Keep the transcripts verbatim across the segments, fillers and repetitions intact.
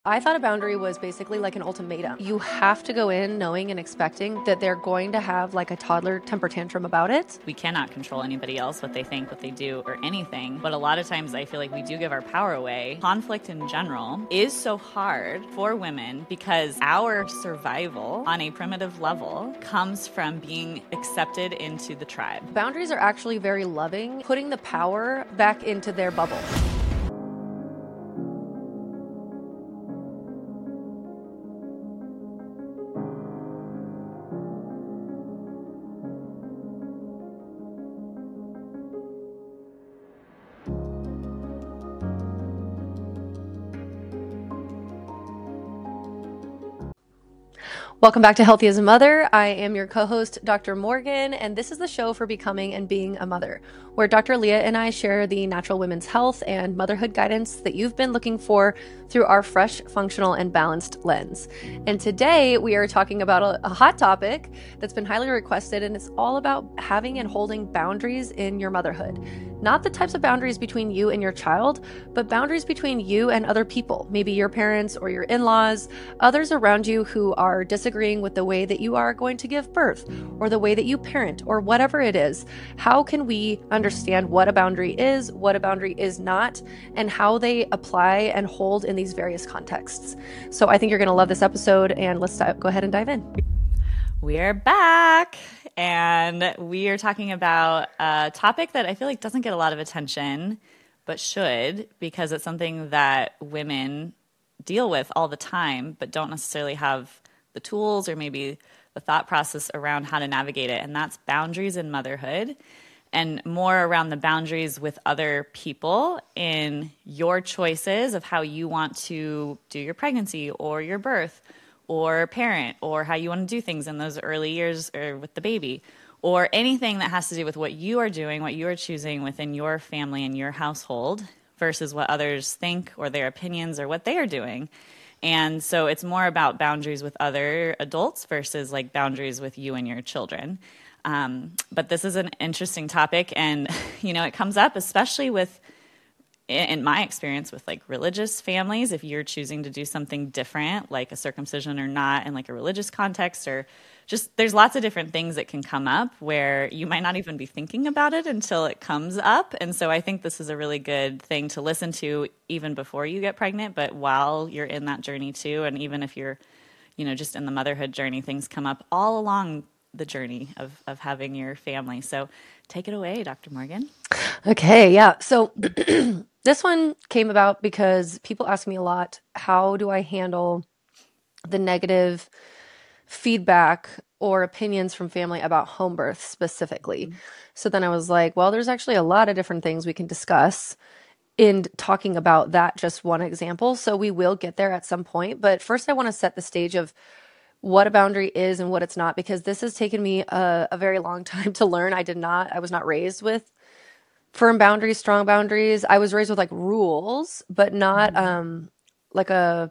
I thought a boundary was basically like an ultimatum. You have to go in knowing and expecting that they're going to have like a toddler temper tantrum about it. We cannot control anybody else, what they think, what they do, or anything. But a lot of times I feel like we do give our power away. Conflict in general is so hard for women because our survival on a primitive level comes from being accepted into the tribe. Boundaries are actually very loving, putting the power back into their bubble. Welcome back to Healthy as a Mother. I am your co-host, Doctor Morgan, and this is the show for becoming and being a mother, where Doctor Leah and I share the natural women's health and motherhood guidance that you've been looking for through our fresh, functional, and balanced lens. And today we are talking about a, a hot topic that's been highly requested, and it's all about having and holding boundaries in your motherhood. Not the types of boundaries between you and your child, but boundaries between you and other people, maybe your parents or your in-laws, others around you who are disagreeing with the way that you are going to give birth or the way that you parent or whatever it is. How can we understand what a boundary is, what a boundary is not, and how they apply and hold in these various contexts? So I think you're going to love this episode, and let's dive, go ahead and dive in. We're back, and we are talking about a topic that I feel like doesn't get a lot of attention, but should, because it's something that women deal with all the time, but don't necessarily have the tools or maybe the thought process around how to navigate it, and that's boundaries in motherhood, and more around the boundaries with other people in your choices of how you want to do your pregnancy or your birth or parent, or how you want to do things in those early years or with the baby, or anything that has to do with what you are doing, what you are choosing within your family and your household versus what others think or their opinions or what they are doing. And so it's more about boundaries with other adults versus like boundaries with you and your children. Um, but this is an interesting topic, and you know, it comes up especially with, in my experience, with like religious families. If you're choosing to do something different, like a circumcision or not, in like a religious context, or just there's lots of different things that can come up where you might not even be thinking about it until it comes up. And so I think this is a really good thing to listen to even before you get pregnant, but while you're in that journey too. And even if you're, you know, just in the motherhood journey, things come up all along the journey of, of having your family. So take it away, Doctor Morgan. Okay, yeah. So this one came about because people ask me a lot, how do I handle the negative feedback or opinions from family about home birth specifically? Mm-hmm. So then I was like, well, there's actually a lot of different things we can discuss in talking about that just one example. So we will get there at some point. But first I want to set the stage of what a boundary is and what it's not, because this has taken me a, a very long time to learn. I did not, I was not raised with firm boundaries, strong boundaries. I was raised with like rules, but not mm-hmm. um, like a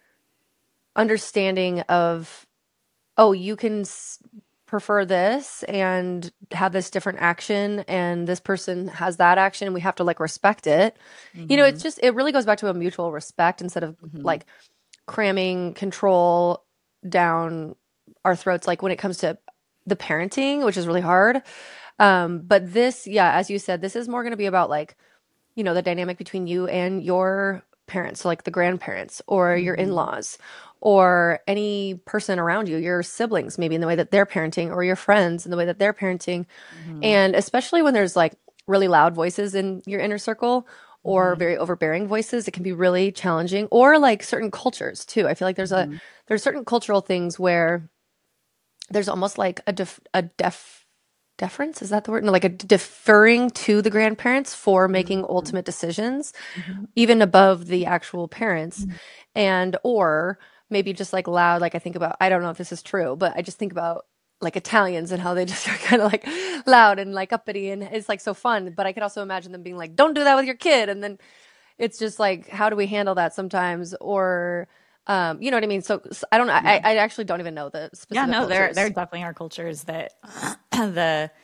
understanding of, oh, you can s- prefer this and have this different action, and this person has that action, and we have to like respect it. Mm-hmm. You know, it's just, it really goes back to a mutual respect instead of mm-hmm. like cramming control down our throats, like when it comes to the parenting, which is really hard. Um, but this, yeah, as you said, this is more going to be about like, you know, the dynamic between you and your parents, so like the grandparents or mm-hmm. your in-laws or any person around you, your siblings, maybe in the way that they're parenting, or your friends in the way that they're parenting. Mm-hmm. And especially when there's like really loud voices in your inner circle or mm-hmm. very overbearing voices, it can be really challenging. Or like certain cultures too. I feel like there's mm-hmm. a, there's certain cultural things where there's almost like a def, a def, deference, is that the word? No, like a deferring to the grandparents for making mm-hmm. ultimate decisions, mm-hmm. even above the actual parents. Mm-hmm. And, or maybe just like loud, like I think about, I don't know if this is true, but I just think about like Italians and how they just are kind of like loud and like uppity, and it's like so fun. But I could also imagine them being like, don't do that with your kid. And then it's just like, how do we handle that sometimes? Or, Um, you know what I mean? So, so I don't know. Yeah. I, I actually don't even know the specific Yeah, no, cultures. there, there definitely are cultures that the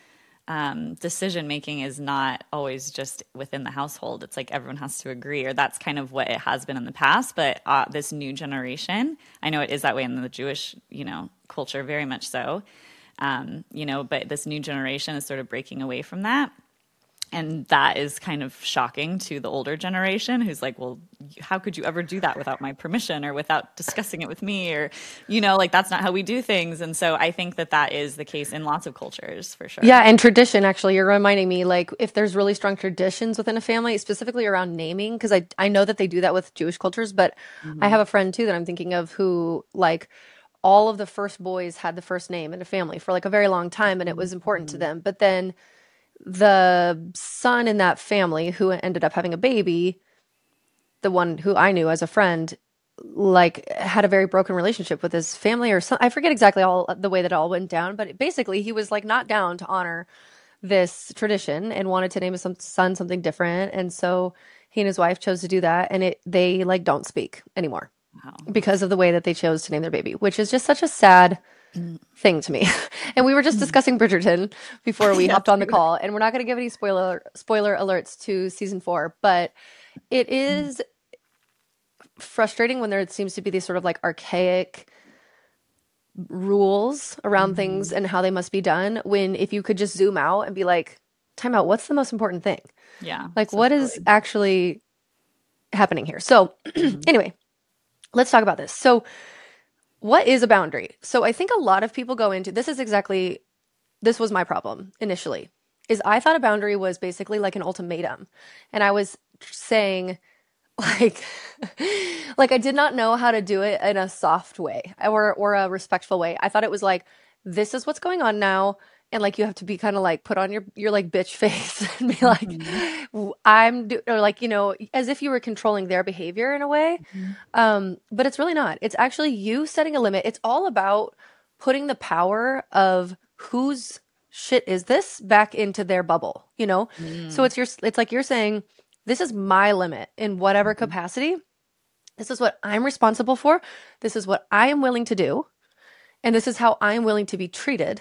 um, decision making is not always just within the household. It's like everyone has to agree, or that's kind of what it has been in the past. But uh, this new generation, I know it is that way in the Jewish, you know, culture, very much so. Um, you know, but this new generation is sort of breaking away from that. And that is kind of shocking to the older generation who's like, well, how could you ever do that without my permission or without discussing it with me? Or, you know, like that's not how we do things. And so I think that that is the case in lots of cultures for sure. Yeah, and tradition, actually, you're reminding me, like, if there's really strong traditions within a family, specifically around naming, because I, I know that they do that with Jewish cultures, but I have a friend too that I'm thinking of who, like, all of the first boys had the first name in a family for like a very long time, and it was important to them. But then the son in that family who ended up having a baby, the one who I knew as a friend, like had a very broken relationship with his family or some, I forget exactly all the way that it all went down, but basically he was like not down to honor this tradition and wanted to name his some- son something different. And so he and his wife chose to do that, and it they like don't speak anymore Wow. because of the way that they chose to name their baby, which is just such a sad thing to me. And we were just discussing Bridgerton before we hopped on the call, and we're not going to give any spoiler spoiler alerts to season four, but it is frustrating when there seems to be these sort of like archaic rules around Mm-hmm. things and how they must be done, when if you could just zoom out and be like, time out, what's the most important thing? Yeah. Like, So what is totally. actually happening here? So Mm-hmm. anyway, let's talk about this. So what is a boundary? So I think a lot of people go into this is exactly this was my problem initially, is I thought a boundary was basically like an ultimatum. And I was saying, like, like I did not know how to do it in a soft way or or a respectful way. I thought it was like, this is what's going on now, and like you have to be kind of like put on your your like bitch face and be like, Mm-hmm. I'm do or like, you know, as if you were controlling their behavior in a way. Mm-hmm. Um, but it's really not. It's actually you setting a limit. It's all about putting the power of whose shit is this back into their bubble, you know? So Mm-hmm. it's your it's like you're saying, this is my limit in whatever capacity. This is what I'm responsible for. This is what I am willing to do. And this is how I'm willing to be treated.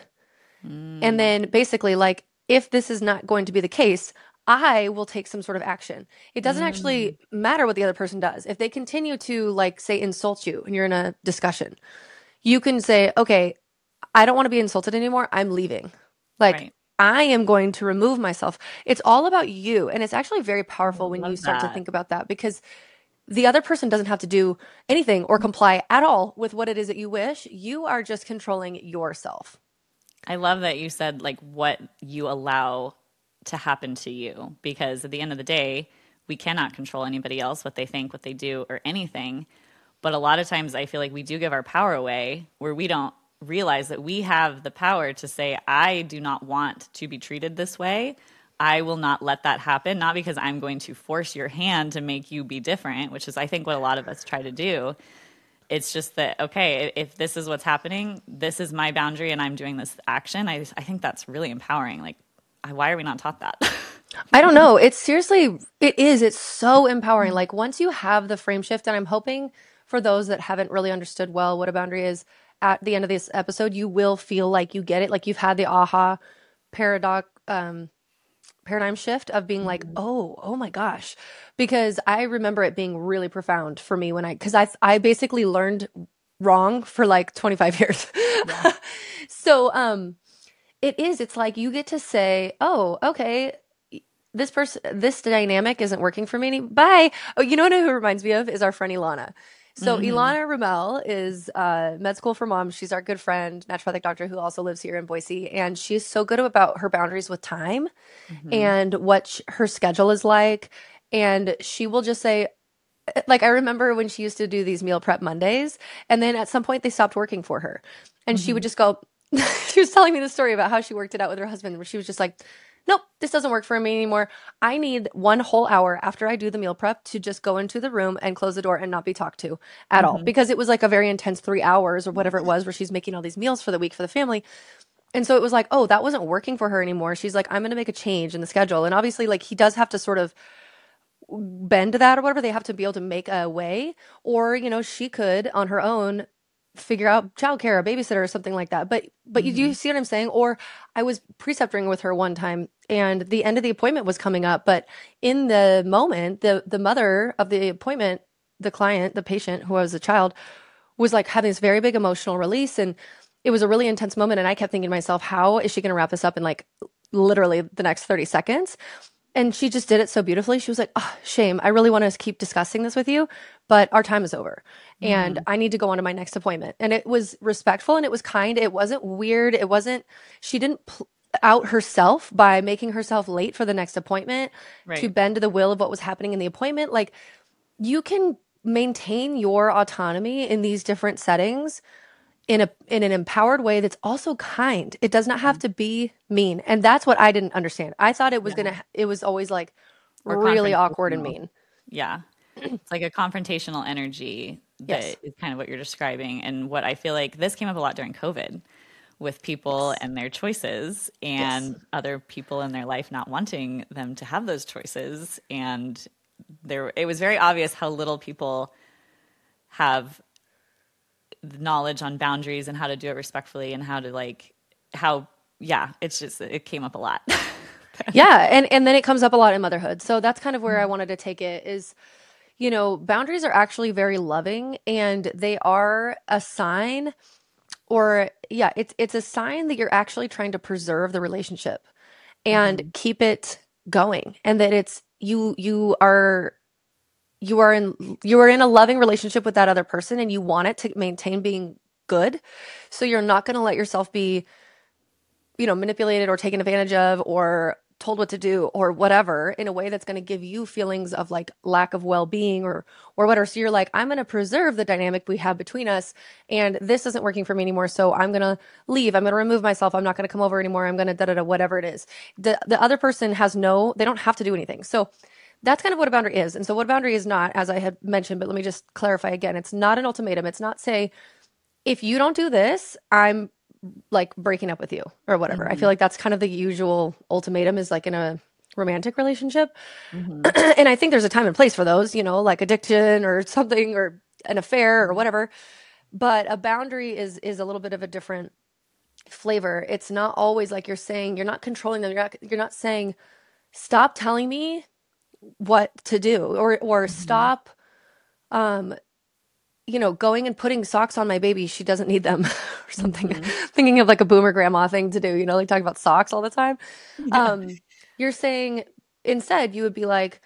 And Mm-hmm. then basically, like, if this is not going to be the case, I will take some sort of action. It doesn't actually matter what the other person does. If they continue to, like, say, insult you and you're in a discussion, you can say, okay, I don't want to be insulted anymore. I'm leaving. Like, Right. I am going to remove myself. It's all about you. And it's actually very I powerful when you love start to that. think about that, because the other person doesn't have to do anything or comply at all with what it is that you wish. You are just controlling yourself. I love that you said like what you allow to happen to you, because at the end of the day, we cannot control anybody else, what they think, what they do, or anything. But a lot of times I feel like we do give our power away where we don't realize that we have the power to say, I do not want to be treated this way. I will not let that happen, not because I'm going to force your hand to make you be different, which is, I think, what a lot of us try to do. It's just that, okay, if this is what's happening, this is my boundary and I'm doing this action. I, I think that's really empowering. Like, why are we not taught that? I don't know. It's seriously, it is. It's so empowering. Like, once you have the frame shift, and I'm hoping for those that haven't really understood well what a boundary is at the end of this episode, you will feel like you get it. Like you've had the aha paradox, um, paradigm shift of being like, oh, oh my gosh. Because I remember it being really profound for me when I, because I, I basically learned wrong for like twenty-five years. Yeah. So, um, it is, it's like you get to say, oh, okay, this person, this dynamic isn't working for me. Any- Bye. Oh, you know what it reminds me of is our friend Ilana. So Mm-hmm. Ilana Ramel is uh, med school for moms. She's our good friend, naturopathic doctor who also lives here in Boise, and she's so good about her boundaries with time Mm-hmm. and what sh- her schedule is like. And she will just say, like, I remember when she used to do these meal prep Mondays, and then at some point they stopped working for her. And she would Mm-hmm. just go, she was telling me the story about how she worked it out with her husband, where she was just like, nope, this doesn't work for me anymore. I need one whole hour after I do the meal prep to just go into the room and close the door and not be talked to at all. Mm-hmm. Because it was like a very intense three hours or whatever it was where she's making all these meals for the week for the family. And so it was like, oh, that wasn't working for her anymore. She's like, I'm going to make a change in the schedule. And obviously, like, he does have to sort of bend to that or whatever. They have to be able to make a way. Or, you know, she could on her own figure out childcare, a babysitter or something like that. But but you do see what I'm saying? Or I was preceptoring with her one time and the end of the appointment was coming up, but in the moment, the the mother of the appointment, the client, the patient who was a child, was like having this very big emotional release, and it was a really intense moment, and I kept thinking to myself, how is she going to wrap this up in like literally the next thirty seconds? And she just did it so beautifully. She was like, oh, shame. I really want to keep discussing this with you, but our time is over and I need to go on to my next appointment. And it was respectful and it was kind. It wasn't weird. It wasn't, she didn't pl- out herself by making herself late for the next appointment Right. to bend to the will of what was happening in the appointment. Like, you can maintain your autonomy in these different settings in a in an empowered way that's also kind. It does not have to be mean. And that's what I didn't understand. I thought it was Yeah. gonna it was always like Or really awkward and confrontational. mean. Yeah. It's like a confrontational energy that Yes. is kind of what you're describing. And what I feel like this came up a lot during COVID with people Yes. and their choices Yes. and other people in their life not wanting them to have those choices. And there, it was very obvious how little people have knowledge on boundaries and how to do it respectfully and how to like, how, yeah, it's just, it came up a lot. Yeah. And and then it comes up a lot in motherhood. So that's kind of where I wanted to take it is, you know, boundaries are actually very loving and they are a sign or yeah, it's it's a sign that you're actually trying to preserve the relationship and Mm-hmm. keep it going and that it's you you are you are in you are in a loving relationship with that other person and you want it to maintain being good. So you're not going to let yourself be, you know, manipulated or taken advantage of or told what to do or whatever in a way that's going to give you feelings of like lack of well-being or or whatever. So you're like, I'm going to preserve the dynamic we have between us and this isn't working for me anymore. So I'm going to leave. I'm going to remove myself. I'm not going to come over anymore. I'm going to da da da whatever it is. The the other person has no, they don't have to do anything. So that's kind of what a boundary is. And so what a boundary is not, as I had mentioned, but let me just clarify again. It's not an ultimatum. It's not say, if you don't do this, I'm like breaking up with you or whatever. I Mm-hmm. feel like that's kind of the usual ultimatum is like in a romantic relationship. Mm-hmm. And I think there's a time and place for those, you know, like addiction or something or an affair or whatever. But a boundary is is a little bit of a different flavor. It's not always like you're saying, you're not controlling them. You're not you're not saying, stop telling me what to do or or Mm-hmm. stop um you know, going and putting socks on my baby. She doesn't need them or something. Mm-hmm. Thinking of like a boomer grandma thing to do, you know, like talking about socks all the time. Yeah. Um, you're saying instead you would be like,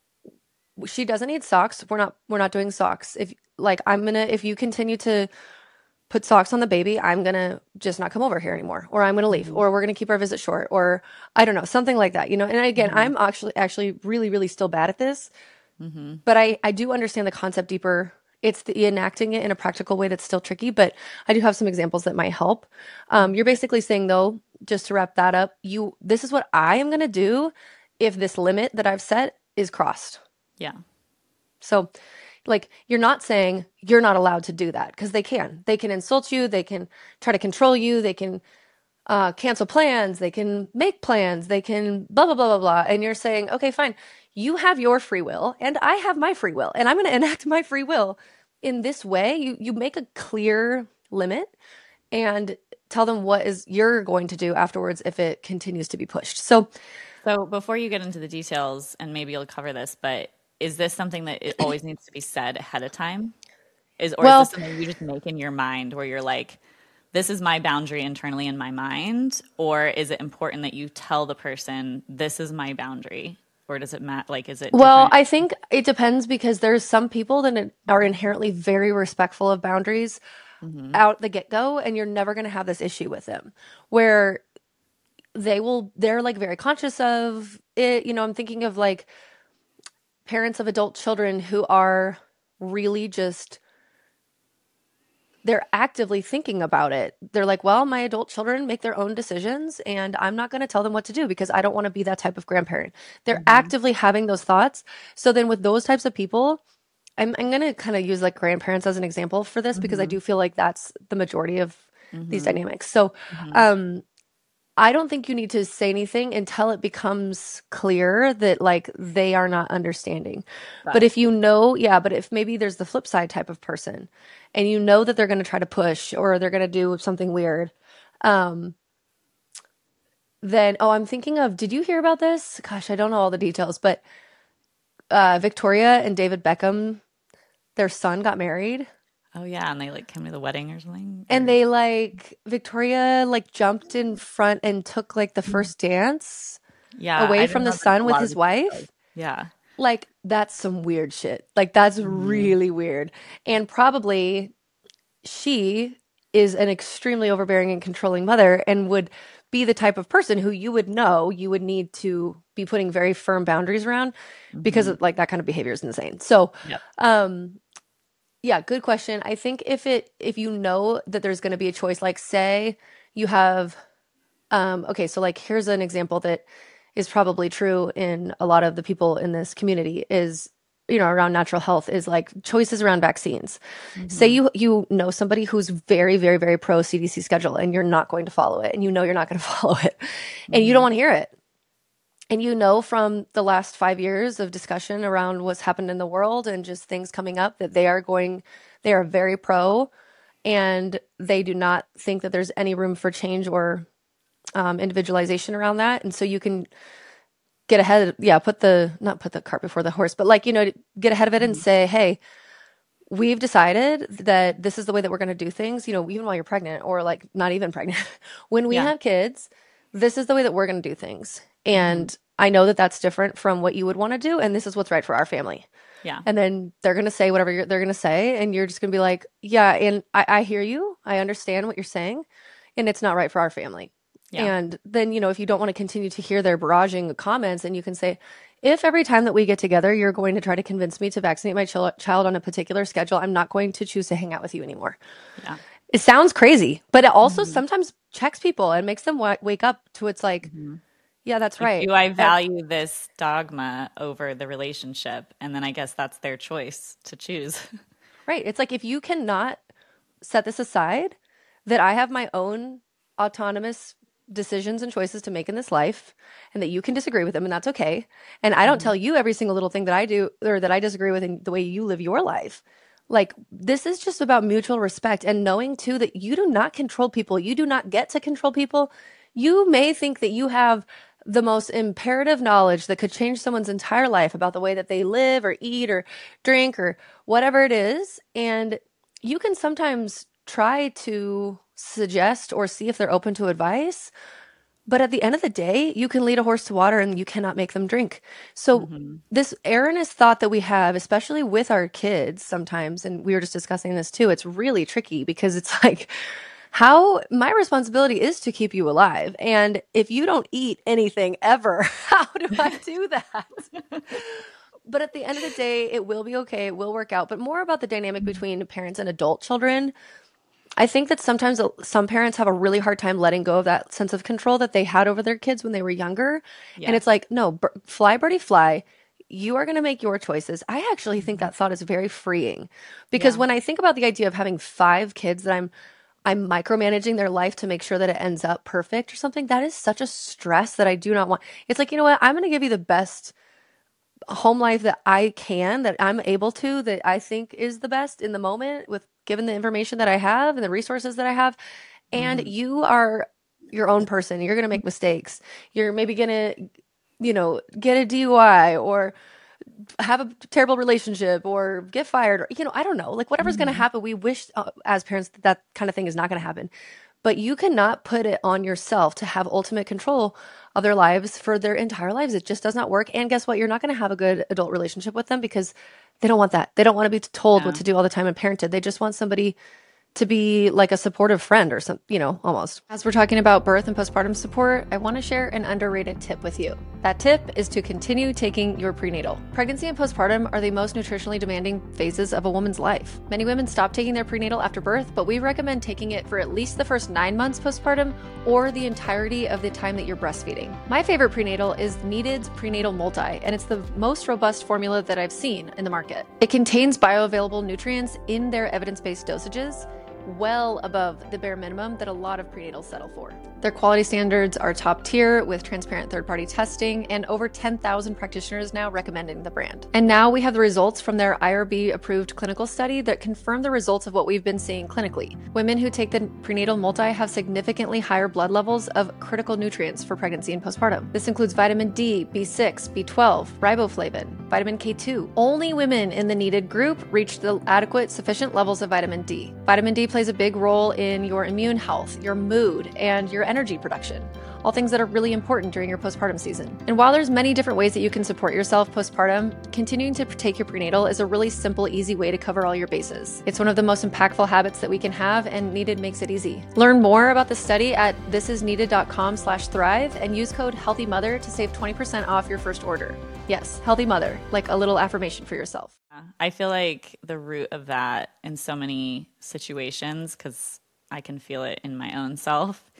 she doesn't need socks. We're not, we're not doing socks. If like, I'm gonna, if you continue to put socks on the baby, I'm gonna just not come over here anymore, or I'm gonna leave, Mm-hmm. or we're gonna keep our visit short, or I don't know, something like that, you know? And again, Mm-hmm. I'm actually, actually really, really still bad at this. Mm-hmm. But I, I do understand the concept deeper. It's the enacting it in a practical way that's still tricky, but I do have some examples that might help. Um, you're basically saying though, just to wrap that up, you this is what I am gonna do if this limit that I've set is crossed. Yeah. So like you're not saying you're not allowed to do that because they can. They can insult you, they can try to control you, they can uh, cancel plans, they can make plans, they can blah, blah, blah, blah, blah. And you're saying, okay, fine. You have your free will and I have my free will and I'm going to enact my free will in this way. You, you make a clear limit and tell them what is you're going to do afterwards if it continues to be pushed. So, So before you get into the details, and maybe you'll cover this, but is this something that it always needs to be said ahead of time? Is or is this well, something you just make in your mind where you're like, this is my boundary internally in my mind, or is it important that you tell the person this is my boundary, or does it matter? Like, is it well, different? I think it depends because there's some people that are inherently very respectful of boundaries Mm-hmm. out the get-go and you're never going to have this issue with them where they will they're like very conscious of it. You know, I'm thinking of like parents of adult children who are really just they're actively thinking about it. They're like, well, my adult children make their own decisions and I'm not going to tell them what to do because I don't want to be that type of grandparent. They're Mm-hmm. actively having those thoughts. So then with those types of people, I'm I'm going to kind of use like grandparents as an example for this because I Mm-hmm. do feel like that's the majority of these Mm-hmm. dynamics. So, Mm-hmm. um I don't think you need to say anything until it becomes clear that like they are not understanding. Got But it. if you know, yeah, but if maybe there's the flip side type of person and you know that they're going to try to push or they're going to do something weird, um, then, oh, I'm thinking of, did you hear about this? Gosh, I don't know all the details, but uh, Victoria and David Beckham, their son got married. Oh yeah, and they like came to the wedding or something. And Or they like, Victoria like jumped in front and took like the first dance yeah, I away from didn't the know the, sun a with lot of his the details. wife. Yeah. Like, that's some weird shit. Like, that's Mhm. really weird. And probably she is an extremely overbearing and controlling mother and would be the type of person who you would know you would need to be putting very firm boundaries around because Mhm. of, like that kind of behavior is insane. So, Yep. um, yeah, good question. I think if it if you know that there's going to be a choice, like say you have um okay, so like here's an example that is probably true in a lot of the people in this community is you know around natural health is like choices around vaccines. Say Mhm. you you know somebody who's very very very pro C D C schedule and you're not going to follow it and you know you're not going to follow it and you don't Mhm. want to hear it. And you know from the last five years of discussion around what's happened in the world and just things coming up that they are going, they are very pro and they do not think that there's any room for change or um, individualization around that. And so you can get ahead, yeah, put the, not put the cart before the horse, but like, you know, get ahead of it and Mhm. say, hey, we've decided that this is the way that we're going to do things, you know, even while you're pregnant or like not even pregnant. When we Yeah. have kids, this is the way that we're going to do things. Mhm. And I know that that's different from what you would want to do. And this is what's right for our family. Yeah. And then they're going to say whatever you're, they're going to say. And you're just going to be like, yeah, and I, I hear you. I understand what you're saying. And it's not right for our family. Yeah. And then, you know, if you don't want to continue to hear their barraging comments, and you can say, if every time that we get together, you're going to try to convince me to vaccinate my chil- child on a particular schedule, I'm not going to choose to hang out with you anymore. Yeah. It sounds crazy, but it also Mhm. sometimes checks people and makes them w- wake up to it's like, Mhm. yeah, that's Like, right. do I Ev- value this dogma over the relationship? And then I guess that's their choice to choose. right. It's like if you cannot set this aside, that I have my own autonomous decisions and choices to make in this life, and that you can disagree with them, and that's okay. And I don't Mhm. tell you every single little thing that I do or that I disagree with in the way you live your life. Like, this is just about mutual respect and knowing too that you do not control people. You do not get to control people. You may think that you have the most imperative knowledge that could change someone's entire life about the way that they live or eat or drink or whatever it is. And you can sometimes try to suggest or see if they're open to advice. But at the end of the day, you can lead a horse to water and you cannot make them drink. So, Mhm. this erroneous thought that we have, especially with our kids sometimes, and we were just discussing this too, it's really tricky because it's like, how my responsibility is to keep you alive. And if you don't eat anything ever, how do I do that? But at the end of the day, it will be okay. It will work out. But more about the dynamic between parents and adult children. I think that sometimes some parents have a really hard time letting go of that sense of control that they had over their kids when they were younger. And Yeah. it's like, no, bir- fly, birdie, fly. You are going to make your choices. I actually think Mhm. that thought is very freeing because Yeah. when I think about the idea of having five kids that I'm I'm micromanaging their life to make sure that it ends up perfect or something, that is such a stress that I do not want. It's like, you know what? I'm going to give you the best home life that I can, that I'm able to, that I think is the best in the moment with given the information that I have and the resources that I have. And Mhm. you are your own person. You're going to make mistakes. You're maybe going to, you know, get a D U I or have a terrible relationship or get fired or, you know, I don't know, like whatever's going to Mhm. happen. We wish uh, as parents that that kind of thing is not going to happen. But you cannot put it on yourself to have ultimate control of their lives for their entire lives. It just does not work. And guess what? You're not going to have a good adult relationship with them because they don't want that. They don't want to be told what Yeah. to do all the time and parented. They just want somebody to be like a supportive friend or some, you know, almost. As we're talking about birth and postpartum support, I want to share an underrated tip with you. That tip is to continue taking your prenatal. Pregnancy and postpartum are the most nutritionally demanding phases of a woman's life. Many women stop taking their prenatal after birth, but we recommend taking it for at least the first nine months postpartum or the entirety of the time that you're breastfeeding. My favorite prenatal is Needed's Prenatal Multi, and it's the most robust formula that I've seen in the market. It contains bioavailable nutrients in their evidence-based dosages. well above the bare minimum that a lot of prenatals settle for. Their quality standards are top tier with transparent third-party testing and over ten thousand practitioners now recommending the brand. And now we have the results from their I R B-approved clinical study that confirm the results of what we've been seeing clinically. Women who take the prenatal multi have significantly higher blood levels of critical nutrients for pregnancy and postpartum. This includes vitamin D, B six, B twelve, riboflavin, vitamin K two. Only women in the needed group reach the adequate, sufficient levels of vitamin D. Vitamin D plays a big role in your immune health, your mood, and your energy production, all things that are really important during your postpartum season. And while there's many different ways that you can support yourself postpartum, continuing to take your prenatal is a really simple, easy way to cover all your bases. It's one of the most impactful habits that we can have, and Needed makes it easy. Learn more about the study at thisisneeded.com slash thrive and use code HEALTHYMOTHER to save twenty percent off your first order. Yes, Healthy Mother, like a little affirmation for yourself. I feel like the root of that in so many situations, because I can feel it in my own self,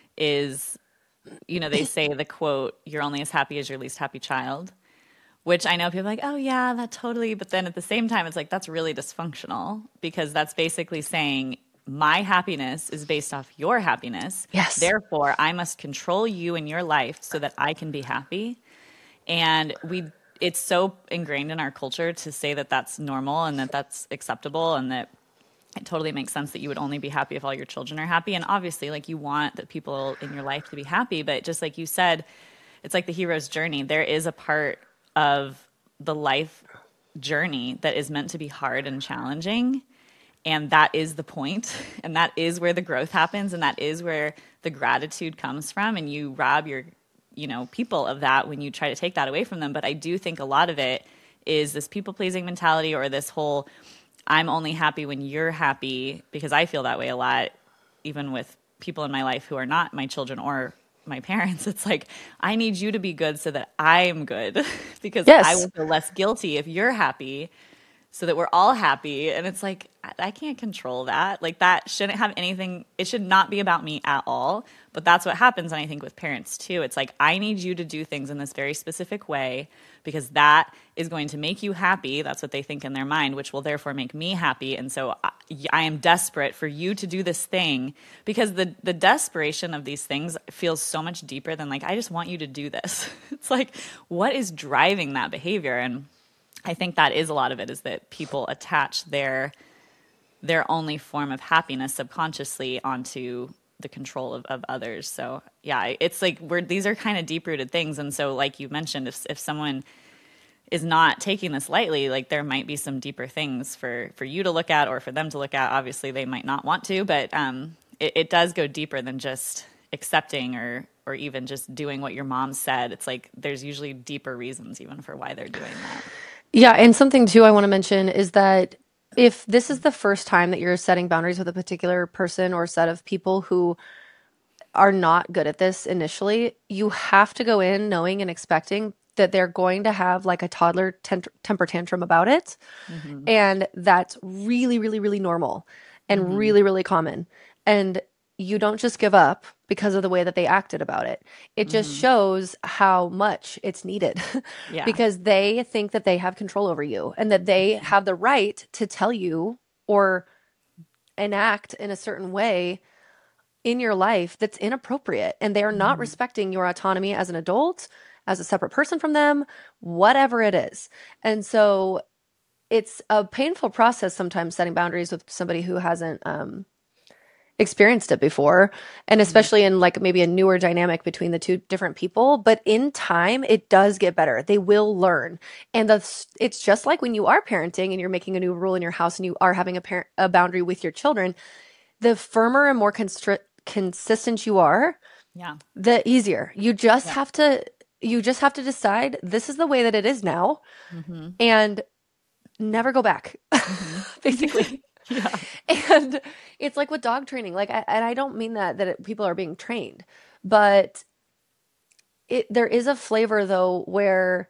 is, you know, they say the quote, "You're only as happy as your least happy child," which I know people are like, oh yeah, that totally. But then at the same time, it's like, that's really dysfunctional, because that's basically saying my happiness is based off your happiness. Yes. Therefore, I must control you and your life so that I can be happy. And we, it's so ingrained in our culture to say that that's normal and that that's acceptable and that it totally makes sense that you would only be happy if all your children are happy. And obviously, like, you want the people in your life to be happy, but just like you said, it's like the hero's journey. There is a part of the life journey that is meant to be hard and challenging, and that is the point, and that is where the growth happens, and that is where the gratitude comes from, and you rob your, you know, people of that when you try to take that away from them. But I do think a lot of it is this people-pleasing mentality, or this whole I'm only happy when you're happy, because I feel that way a lot, even with people in my life who are not my children or my parents. It's like, I need you to be good so that I'm good, because Yes. I will feel less guilty if you're happy, so that we're all happy. And it's like, I, I can't control that. Like, that shouldn't have anything, it should not be about me at all. But that's what happens, and I think with parents too. It's like, I need you to do things in this very specific way, because that is going to make you happy. That's what they think in their mind, which will therefore make me happy. And so I, I am desperate for you to do this thing, because the, the desperation of these things feels so much deeper than like, I just want you to do this. It's like, what is driving that behavior? And I think that is a lot of it, is that people attach their their only form of happiness subconsciously onto the control of, of others. So yeah, it's like, we're, these are kind of deep-rooted things. And so, like you mentioned, if if someone is not taking this lightly, like, there might be some deeper things for, for you to look at, or for them to look at. Obviously, they might not want to, but um, it, it does go deeper than just accepting or or even just doing what your mom said. It's like, there's usually deeper reasons even for why they're doing that. Yeah, and something too I want to mention is that if this is the first time that you're setting boundaries with a particular person or set of people who are not good at this initially, you have to go in knowing and expecting that they're going to have like a toddler tent- temper tantrum about it. Mm-hmm. And that's really, really, really normal and mm-hmm. really, really common. And you don't just give up because of the way that they acted about it. It just mm-hmm. shows how much it's needed yeah. because they think that they have control over you and that they have the right to tell you or enact in a certain way in your life that's inappropriate. And they are not mm-hmm. respecting your autonomy as an adult, as a separate person from them, whatever it is. And so it's a painful process sometimes setting boundaries with somebody who hasn't, um, experienced it before, and especially in like maybe a newer dynamic between the two different people. But in time, it does get better. They will learn. And the, it's just like when you are parenting and you're making a new rule in your house and you are having a, parent, a boundary with your children, the firmer and more constri- consistent you are, yeah, the easier. You just yeah. have to, you just have to decide this is the way that it is now mm-hmm. and never go back, mm-hmm. basically. Yeah. And it's like with dog training, like, I, and I don't mean that, that it, people are being trained, but it, there is a flavor though, where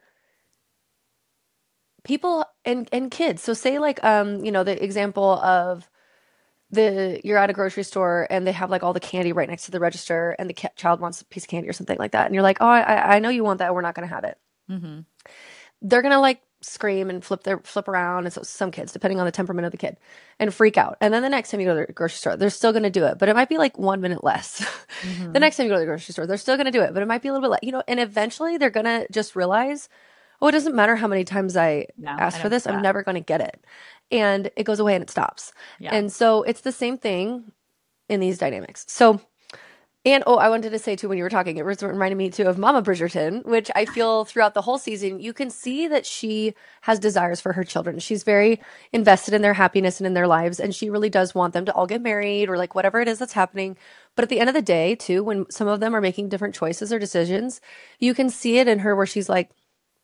people and, and kids, so say like, um, you know, the example of the, you're at a grocery store and they have like all the candy right next to the register and the ca- child wants a piece of candy or something like that. And you're like, oh, I, I know you want that. We're not going to have it. Mm-hmm. They're going to like scream and flip their flip around, and so some kids, depending on the temperament of the kid, and freak out. And then the next time you go to the grocery store, they're still going to do it, but it might be like one minute less. Mm-hmm. The next time you go to the grocery store, they're still going to do it, but it might be a little bit less, you know, and eventually they're going to just realize, oh, it doesn't matter how many times I No, ask I for don't this, do I'm that. never going to get it. And it goes away and it stops. Yeah. And so it's the same thing in these dynamics. So, and oh, I wanted to say too, when you were talking, it was reminding me too of Mama Bridgerton, which I feel throughout the whole season, you can see that she has desires for her children. She's very invested in their happiness and in their lives, and she really does want them to all get married or like whatever it is that's happening. But at the end of the day, too, when some of them are making different choices or decisions, you can see it in her where she's like,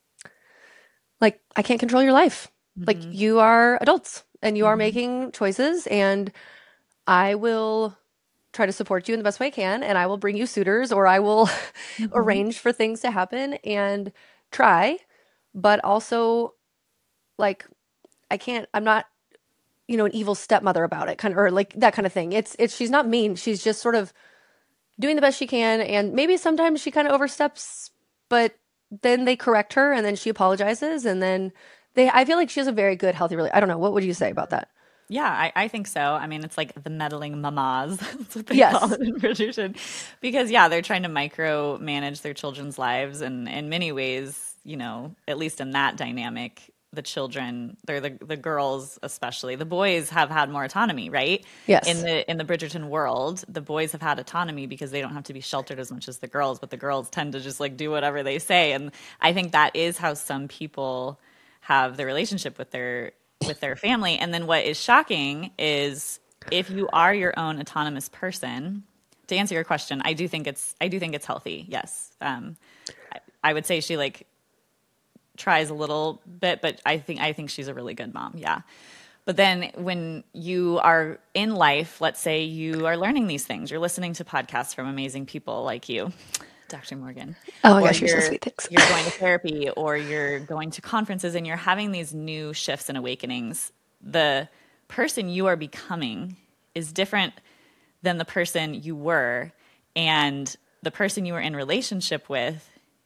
like, I can't control your life. Mm-hmm. Like, you are adults and you Mm-hmm. are making choices, and I will try to support you in the best way I can, and I will bring you suitors, or I will Mm-hmm. arrange for things to happen and try, but also like I can't I'm not, you know, an evil stepmother about it, kind of, or like that kind of thing. It's it's she's not mean. She's just sort of doing the best she can, and maybe sometimes she kind of oversteps, but then they correct her and then she apologizes, and then they I feel like she has a very good healthy relationship. I don't know, what would you say about that? Yeah, I, I think so. I mean, it's like the meddling mamas. That's what they Yes. call it in Bridgerton. Because, yeah, they're trying to micromanage their children's lives. And in many ways, you know, at least in that dynamic, the children, they're the, the girls especially. The boys have had more autonomy, right? Yes. In the in the Bridgerton world, the boys have had autonomy because they don't have to be sheltered as much as the girls. But the girls tend to just like do whatever they say. And I think that is how some people have the relationship with their with their family. And then what is shocking is if you are your own autonomous person, to answer your question, I do think it's I do think it's healthy. Yes. Um, I, I would say she like tries a little bit, but I think I think she's a really good mom. Yeah. But then when you are in life, let's say you are learning these things, you're listening to podcasts from amazing people like you, Doctor Morgan. Oh my or gosh, you're so you're- sweet. Thanks. You're going to therapy, or you're going to conferences, and you're having these new shifts and awakenings. The person you are becoming is different than the person you were, and the person you were in relationship with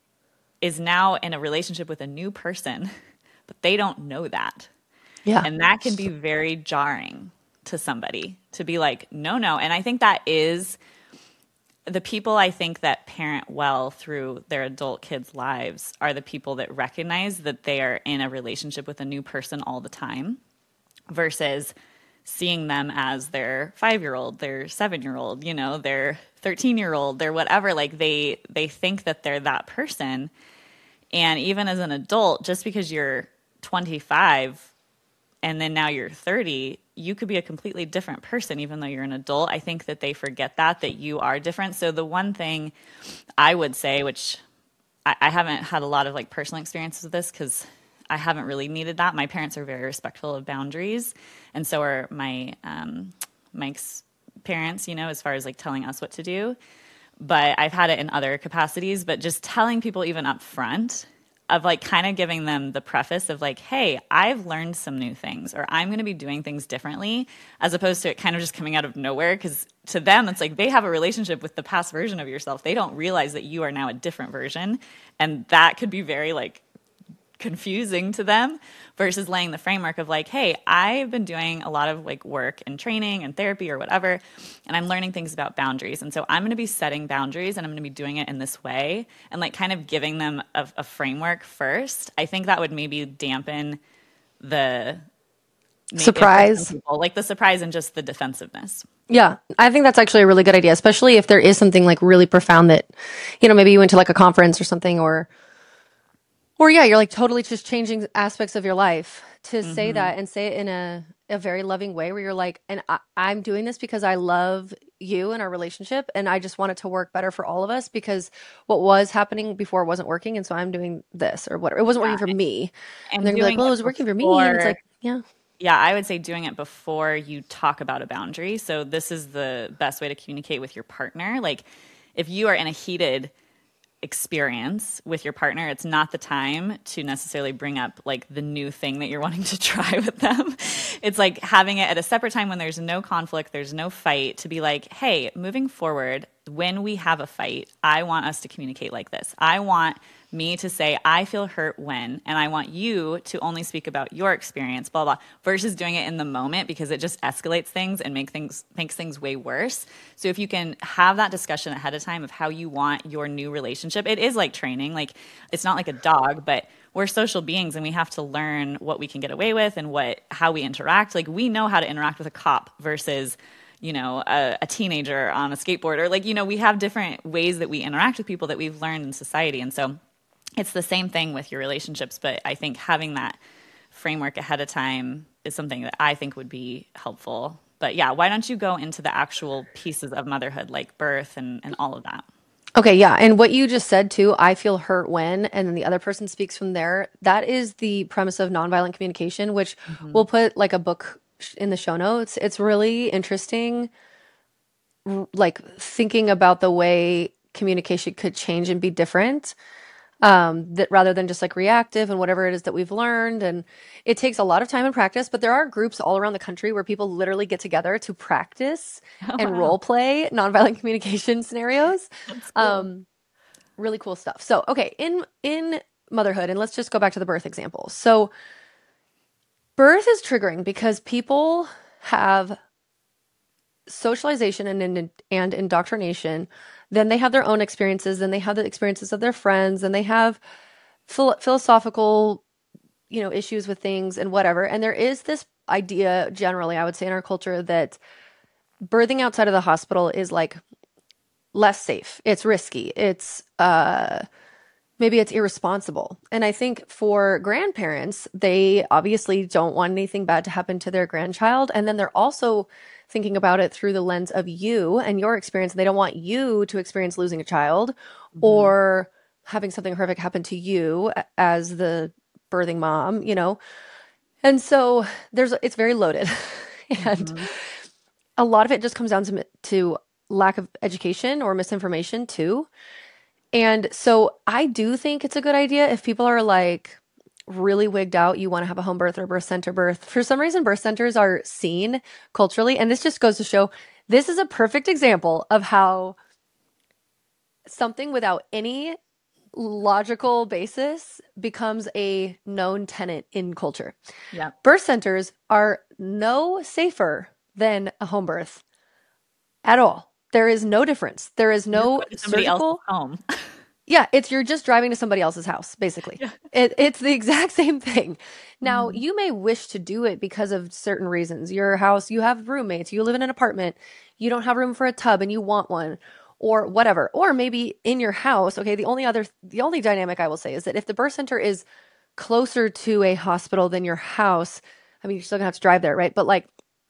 is now in a relationship with a new person, but they don't know that. Yeah. And that can be very jarring to somebody to be like, no, no. And I think that is the people I think that parent well through their adult kids' lives are the people that recognize that they are in a relationship with a new person all the time versus seeing them as their five-year-old, their seven-year-old, you know, their thirteen-year-old, their whatever. Like they they think that they're that person. And even as an adult, just because you're twenty-five and then now you're thirty, you could be a completely different person even though you're an adult. I think that they forget that, that you are different. So the one thing I would say, which I, I haven't had a lot of like personal experiences with this because I haven't really needed that. My parents are very respectful of boundaries, and so are my um, Mike's parents, you know, as far as like telling us what to do. But I've had it in other capacities, but just telling people even up front of like kind of giving them the preface of like, hey, I've learned some new things, or I'm going to be doing things differently, as opposed to it kind of just coming out of nowhere. Because to them, it's like they have a relationship with the past version of yourself. They don't realize that you are now a different version. And that could be very like confusing to them versus laying the framework of like, hey, I've been doing a lot of like work and training and therapy or whatever, and I'm learning things about boundaries. And so I'm going to be setting boundaries and I'm going to be doing it in this way, and like kind of giving them a, a framework first. I think that would maybe dampen the Surprise. people, like the surprise and just the defensiveness. Yeah, I think that's actually a really good idea, especially if there is something like really profound that, you know, maybe you went to like a conference or something, or Or yeah, you're like totally just changing aspects of your life to mm-hmm. say that, and say it in a, a very loving way where you're like, and I, I'm doing this because I love you and our relationship, and I just want it to work better for all of us because what was happening before wasn't working, and so I'm doing this or whatever. It wasn't yeah. working for me. And, and they're like, well, it was before, working for me. And it's like, yeah. Yeah, I would say doing it before you talk about a boundary. So this is the best way to communicate with your partner. Like if you are in a heated experience with your partner, it's not the time to necessarily bring up like the new thing that you're wanting to try with them. It's like having it at a separate time when there's no conflict, there's no fight, to be like, hey, moving forward, when we have a fight, I want us to communicate like this. I want me to say, I feel hurt when, and I want you to only speak about your experience, blah, blah, versus doing it in the moment, because it just escalates things and make things makes things way worse. So if you can have that discussion ahead of time of how you want your new relationship, it is like training. Like, it's not like a dog, but we're social beings and we have to learn what we can get away with and what how we interact. Like, we know how to interact with a cop versus, you know, a, a teenager on a skateboard. Like, you know, we have different ways that we interact with people that we've learned in society. And so it's the same thing with your relationships. But I think having that framework ahead of time is something that I think would be helpful. But yeah, why don't you go into the actual pieces of motherhood, like birth and, and all of that? Okay, yeah. And what you just said too, I feel hurt when, and then the other person speaks from there. That is the premise of nonviolent communication, which Mm-hmm. we'll put like a book sh- in the show notes. It's really interesting, r- like thinking about the way communication could change and be different. Um, that rather than just like reactive and whatever it is that we've learned. And it takes a lot of time and practice, but there are groups all around the country where people literally get together to practice Oh, and wow. role play nonviolent communication scenarios. That's cool. Um, really cool stuff. So, okay, in in motherhood, and let's just go back to the birth example. So, birth is triggering because people have socialization and and, and indoctrination. Then they have their own experiences, then they have the experiences of their friends, and they have phil- philosophical, you know, issues with things and whatever. And there is this idea generally, I would say, in our culture that birthing outside of the hospital is like less safe. It's risky. It's uh maybe it's irresponsible. And I think for grandparents, they obviously don't want anything bad to happen to their grandchild. And then they're also thinking about it through the lens of you and your experience. They don't want you to experience losing a child Mm-hmm. or having something horrific happen to you a- as the birthing mom, you know? And so there's, it's very loaded. And Mm-hmm. a lot of it just comes down to, to lack of education or misinformation too. And so I do think it's a good idea if people are like really wigged out, you want to have a home birth or birth center birth. For some reason, birth centers are seen culturally. And this just goes to show this is a perfect example of how something without any logical basis becomes a known tenet in culture. Yeah. Birth centers are no safer than a home birth at all. There is no difference. There is You're no going to somebody else's surgical. home. Yeah, it's you're just driving to somebody else's house, basically. Yeah. It, it's the exact same thing. Now, Mm-hmm. you may wish to do it because of certain reasons. Your house, you have roommates, you live in an apartment, you don't have room for a tub and you want one, or whatever. Or maybe in your house, okay, the only other, the only dynamic I will say is that if the birth center is closer to a hospital than your house, I mean, you're still gonna have to drive there, right? But like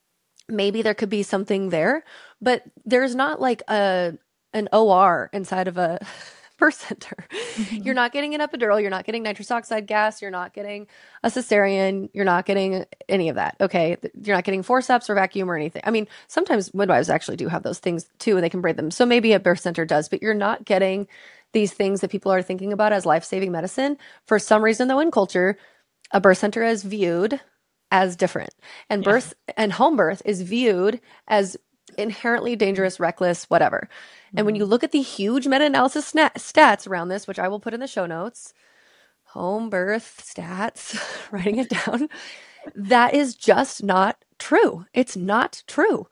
maybe there could be something there, but there's not like a an O R inside of a birth center. Mm-hmm. You're not getting an epidural, you're not getting nitrous oxide gas, you're not getting a cesarean, you're not getting any of that. Okay. You're not getting forceps or vacuum or anything. I mean, sometimes midwives actually do have those things too, and they can braid them. So maybe a birth center does, but you're not getting these things that people are thinking about as life-saving medicine. For some reason, though, in culture, a birth center is viewed as different, and Yeah. birth and home birth is viewed as inherently dangerous, reckless, whatever. And when Mm-hmm. you look at the huge meta-analysis sna- stats around this, which I will put in the show notes, home birth stats, writing it down, that is just not true. It's not true.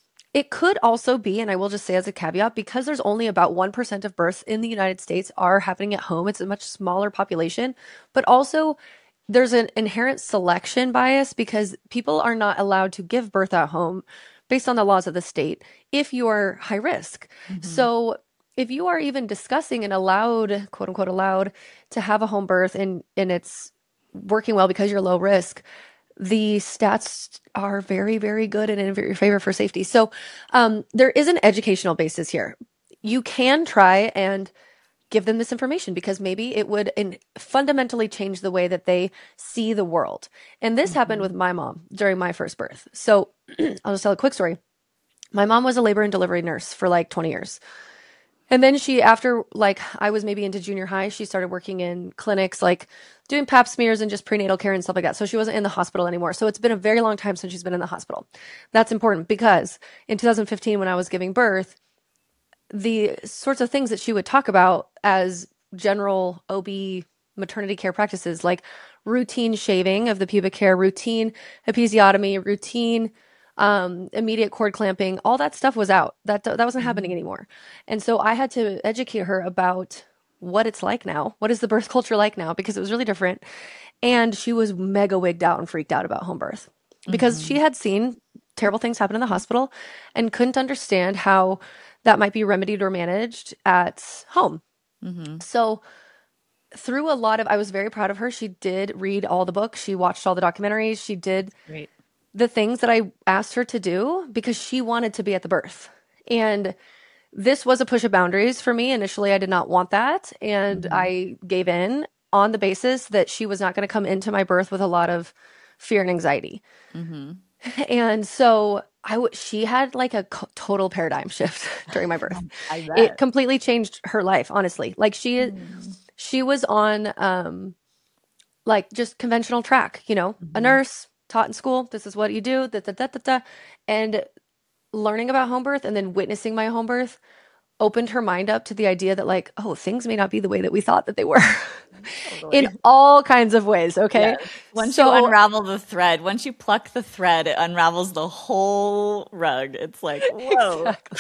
It could also be, and I will just say as a caveat, because there's only about one percent of births in the United States are happening at home, it's a much smaller population, but also there's an inherent selection bias because people are not allowed to give birth at home based on the laws of the state if you are high risk. Mm-hmm. So if you are even discussing and allowed, quote unquote, allowed to have a home birth and, and it's working well because you're low risk, the stats are very, very good and in your favor for safety. So um, there is an educational basis here. You can try and give them this information because maybe it would in fundamentally change the way that they see the world. And this happened Mm-hmm. with my mom during my first birth. So I'll just tell a quick story. My mom was a labor and delivery nurse for like twenty years. And then she, after like I was maybe into junior high, she started working in clinics, like doing pap smears and just prenatal care and stuff like that. So she wasn't in the hospital anymore. So it's been a very long time since she's been in the hospital. That's important because in two thousand fifteen, when I was giving birth, the sorts of things that she would talk about as general O B maternity care practices, like routine shaving of the pubic hair, routine episiotomy, routine um, immediate cord clamping, all that stuff was out. That that wasn't happening anymore. And so I had to educate her about what it's like now. What is the birth culture like now? Because it was really different. And she was mega wigged out and freaked out about home birth because she Mm-hmm. had seen terrible things happen in the hospital and couldn't understand how that might be remedied or managed at home. Mm-hmm. So through a lot of, I was very proud of her. She did read all the books. She watched all the documentaries. She did Great. the things that I asked her to do because she wanted to be at the birth. And this was a push of boundaries for me. Initially, I did not want that. And Mm-hmm. I gave in on the basis that she was not going to come into my birth with a lot of fear and anxiety. Mm-hmm. And so I w- she had like a co- total paradigm shift during my birth. I It bet. completely changed her life, honestly. Like she Mm-hmm. she was on um like just conventional track, you know, a nurse taught in school, this is what you do, da da da da da. And learning about home birth and then witnessing my home birth opened her mind up to the idea that like, oh, things may not be the way that we thought that they were in Totally. all kinds of ways, Yes. okay? Once you So unravel the thread, once you pluck the thread, it unravels the whole rug. It's like, whoa. exactly.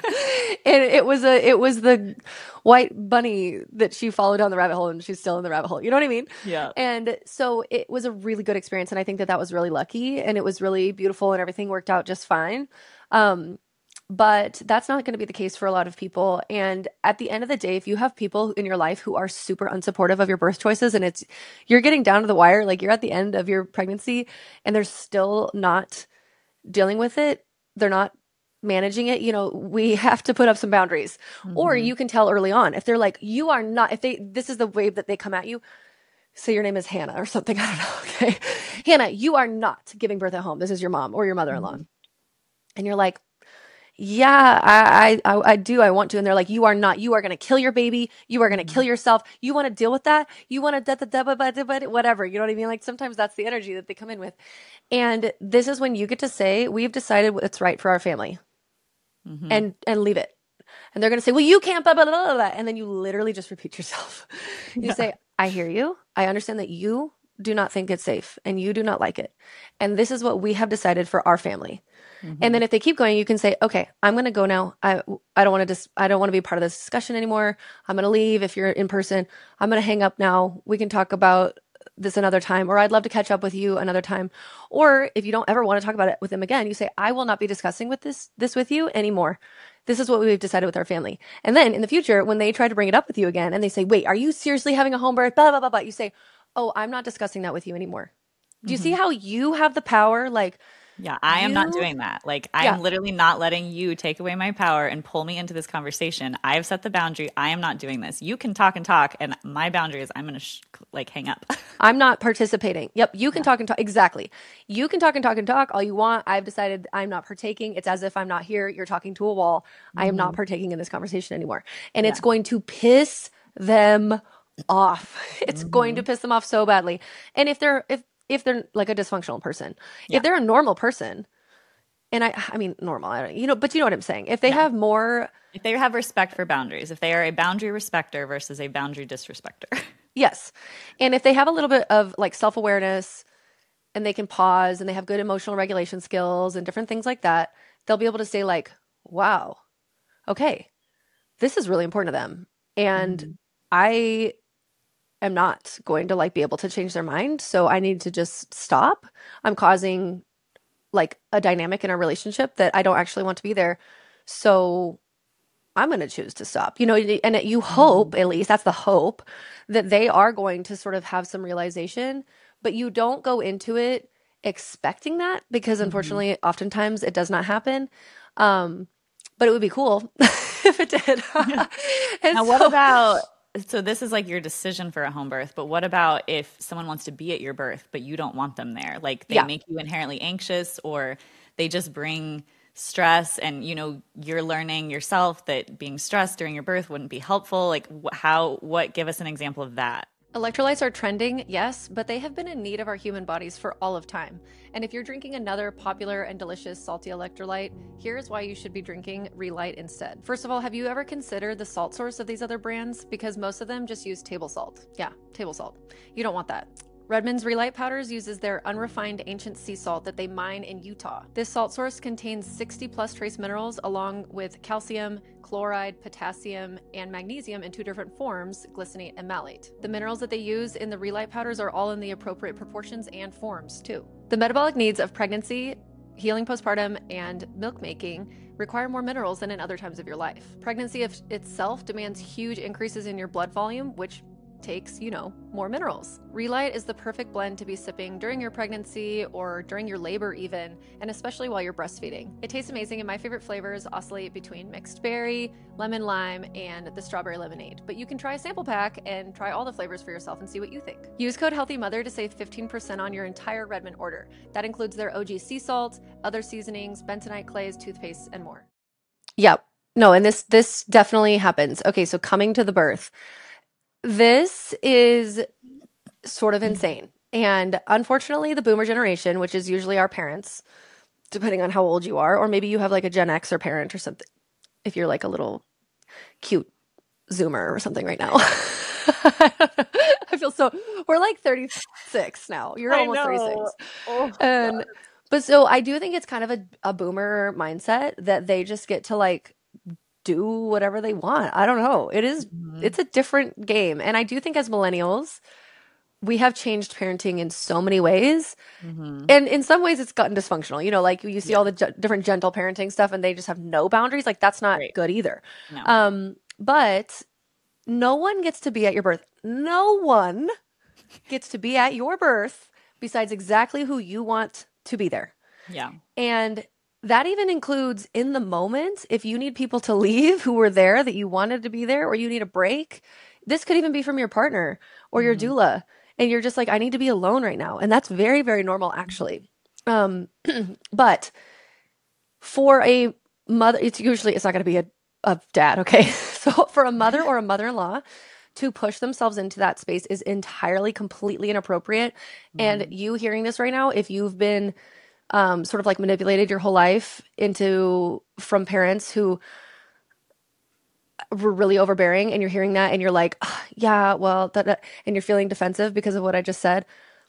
And it was a it was the white bunny that she followed down the rabbit hole and she's still in the rabbit hole. You know what I mean? Yeah. And so it was a really good experience and I think that that was really lucky and it was really beautiful and everything worked out just fine. Um but that's not going to be the case for a lot of people. And at the end of the day, if you have people in your life who are super unsupportive of your birth choices and it's you're getting down to the wire, like you're at the end of your pregnancy and they're still not dealing with it, they're not managing it, you know, we have to put up some boundaries. Or Mm-hmm. you can tell early on if they're like, you are not, if they, this is the way that they come at you, say your name is Hannah or something, I don't know, okay? Hannah, you are not giving birth at home. This is your mom or your mother-in-law. Mm-hmm. And you're like, yeah, I, I, I I do. I want to. And they're like, you are not. You are going to kill your baby. You are going to Mm-hmm. kill yourself. You want to deal with that? You want to da da da ba ba da ba da- whatever. You know what I mean? Like sometimes that's the energy that they come in with. And this is when you get to say, we've decided what's right for our family Mm-hmm. and and leave it. And they're going to say, well, you can't, blah, blah, blah, blah, blah. And then you literally just repeat yourself. You Yeah. say, I hear you. I understand that you do not think it's safe and you do not like it. And this is what we have decided for our family. And Mm-hmm. then if they keep going, you can say, okay, I'm going to go now. I, I don't want to just, dis- I don't want to be part of this discussion anymore. I'm going to leave. If you're in person, I'm going to hang up now. We can talk about this another time, or I'd love to catch up with you another time. Or if you don't ever want to talk about it with them again, you say, I will not be discussing with this, this with you anymore. This is what we've decided with our family. And then in the future, when they try to bring it up with you again and they say, wait, are you seriously having a home birth? Blah, blah, blah, blah. You say, oh, I'm not discussing that with you anymore. Do you see Mm-hmm. how you have the power? Like Yeah, I am not you, doing that. Like, I am yeah, literally not letting you take away my power and pull me into this conversation. I have set the boundary. I am not doing this. You can talk and talk, and my boundary is I'm going to sh- like hang up. I'm not participating. Yep, you can Yeah. talk and talk. Exactly. You can talk and talk and talk all you want. I've decided I'm not partaking. It's as if I'm not here. You're talking to a wall. I am not Hmm. partaking in this conversation anymore. And it's Yeah. going to piss them off. It's going to Hmm. piss them off so badly. And if they're if if they're like a dysfunctional person, if Yeah. they're a normal person, and I I mean normal, I don't, you know, but you know what I'm saying. If they Yeah. have more, If they have respect for boundaries, if they are a boundary respecter versus a boundary disrespecter. yes. And if they have a little bit of like self-awareness and they can pause and they have good emotional regulation skills and different things like that, they'll be able to say like, wow, okay, this is really important to them. And Hmm. I am not going to like be able to change their mind. So I need to just stop. I'm causing like a dynamic in our relationship that I don't actually want to be there. So I'm going to choose to stop. You know, and you Hmm. hope, at least that's the hope, that they are going to sort of have some realization, but you don't go into it expecting that because Hmm. unfortunately, oftentimes it does not happen. Um, but it would be cool if it did. Yeah. And Now, what so, about, so this is like your decision for a home birth, but what about if someone wants to be at your birth, but you don't want them there? Like they yeah, make you inherently anxious or they just bring stress, and you know you're learning yourself that being stressed during your birth wouldn't be helpful. Like wh- how what give us an example of that? Electrolytes are trending, yes, but they have been in need of our human bodies for all of time. And if you're drinking another popular and delicious salty electrolyte, here's why you should be drinking Relight instead. First of all, have you ever considered the salt source of these other brands? Because most of them just use table salt. Yeah, table salt. You don't want that. Redmond's Relight Powders uses their unrefined ancient sea salt that they mine in Utah. This salt source contains sixty plus trace minerals along with calcium, chloride, potassium, and magnesium in two different forms, glycinate and malate. The minerals that they use in the Relight powders are all in the appropriate proportions and forms too. The metabolic needs of pregnancy, healing postpartum, and milk making require more minerals than in other times of your life. Pregnancy itself demands huge increases in your blood volume, which takes, you know, more minerals. Relight is the perfect blend to be sipping during your pregnancy or during your labor even, and especially while you're breastfeeding. It tastes amazing, and my favorite flavors oscillate between mixed berry, lemon lime, and the strawberry lemonade. But you can try a sample pack and try all the flavors for yourself and see what you think. Use code HEALTHYMOTHER to save fifteen percent on your entire Redmond order. That includes their O G sea salt, other seasonings, bentonite clays, toothpaste, and more. Yep. No, and this this definitely happens. Okay, so coming to the birth. This is sort of insane. And unfortunately, the boomer generation, which is usually our parents, depending on how old you are, or maybe you have like a Gen X or parent or something, if you're like a little cute Zoomer or something right now. I feel so, we're like thirty-six now. You're I almost know. thirty-six. Oh, And, God. but so I do think it's kind of a, a boomer mindset that they just get to like do whatever they want. I don't know. It is, Mhm. it's a different game. And I do think as millennials, we have changed parenting in so many ways. Mhm. And in some ways it's gotten dysfunctional. You know, like you see Yeah. all the ge- different gentle parenting stuff and they just have no boundaries. Like that's not Right. good either. No. Um, but no one gets to be at your birth. No one gets to be at your birth besides exactly who you want to be there. Yeah. And that even includes in the moment, if you need people to leave who were there that you wanted to be there, or you need a break, this could even be from your partner or your Mhm. doula. And you're just like, I need to be alone right now. And that's very, very normal, actually. Um, but for a mother, it's usually, it's not going to be a, a dad, okay? So for a mother or a mother-in-law to push themselves into that space is entirely, completely inappropriate. And you hearing this right now, if you've been um, sort of like manipulated your whole life into from parents who were really overbearing, and you're hearing that and you're like, "Ah, yeah, well, that, that," and you're feeling defensive because of what I just said.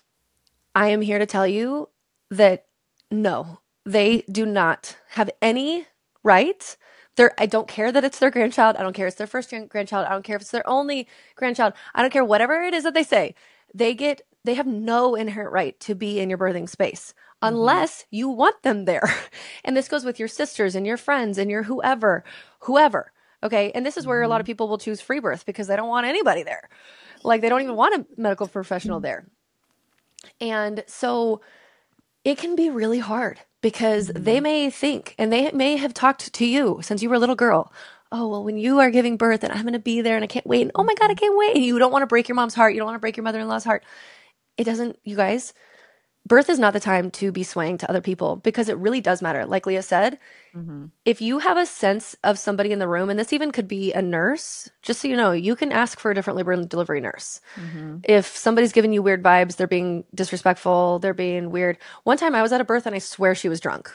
I am here to tell you that no, they do not have any right. They're, I don't care that it's their grandchild. I don't care if it's their first gran- grandchild. I don't care if it's their only grandchild. I don't care whatever it is that they say. They get, they have no inherent right to be in your birthing space unless you want them there. And this goes with your sisters and your friends and your whoever, whoever. Okay. And this is where a lot of people will choose free birth because they don't want anybody there. Like they don't even want a medical professional there. And so it can be really hard because they may think, and they may have talked to you since you were a little girl. Oh, well, when you are giving birth and I'm going to be there and I can't wait. And oh my God, I can't wait. And you don't want to break your mom's heart. You don't want to break your mother-in-law's heart. It doesn't, you guys, birth is not the time to be swaying to other people because it really does matter. Like Leah said, Mhm. if you have a sense of somebody in the room, and this even could be a nurse, just so you know, you can ask for a different labor and delivery nurse. Mhm. If somebody's giving you weird vibes, they're being disrespectful, they're being weird. One time I was at a birth and I swear she was drunk.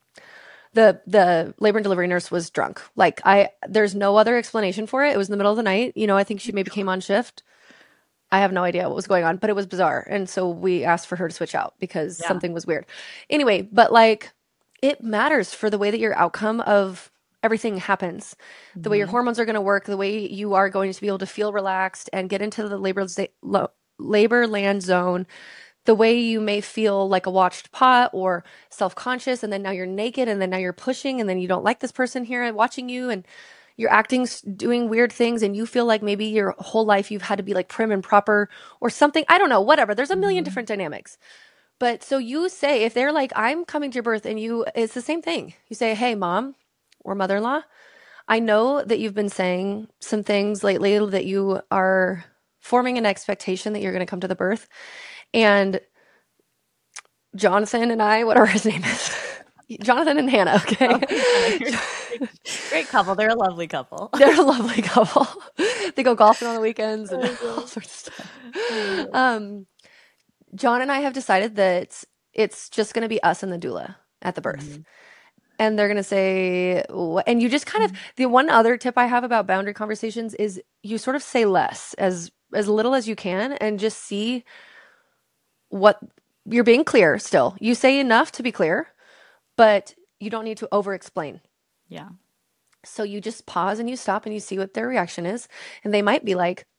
The the labor and delivery nurse was drunk. Like I there's no other explanation for it. It was in the middle of the night. You know, I think she maybe came on shift. I have no idea what was going on, but it was bizarre. And so we asked for her to switch out because Yeah. something was weird. Anyway, but like it matters for the way that your outcome of everything happens, the way your hormones are going to work, the way you are going to be able to feel relaxed and get into the labor lo- labor land zone, the way you may feel like a watched pot or self-conscious, and then now you're naked, and then now you're pushing, and then you don't like this person here watching you, and you're acting, s- doing weird things, and you feel like maybe your whole life you've had to be like prim and proper or something. I don't know, whatever. There's a million different dynamics. But so you say, if they're like, I'm coming to your birth, and you, it's the same thing. You say, hey, mom or mother-in-law, I know that you've been saying some things lately that you are forming an expectation that you're going to come to the birth. And Jonathan and I, whatever his name is, Jonathan and Hannah, okay? Great couple. They're a lovely couple. They're a lovely couple. They go golfing on the weekends and all sorts of stuff. Um, John and I have decided that it's just going to be us and the doula at the birth. Mm-hmm. And they're going to say, and you just kind of, the one other tip I have about boundary conversations is you sort of say less, as as little as you can, and just see what, you're being clear still. You say enough to be clear, but you don't need to over explain. Yeah. So you just pause and you stop and you see what their reaction is. And they might be like,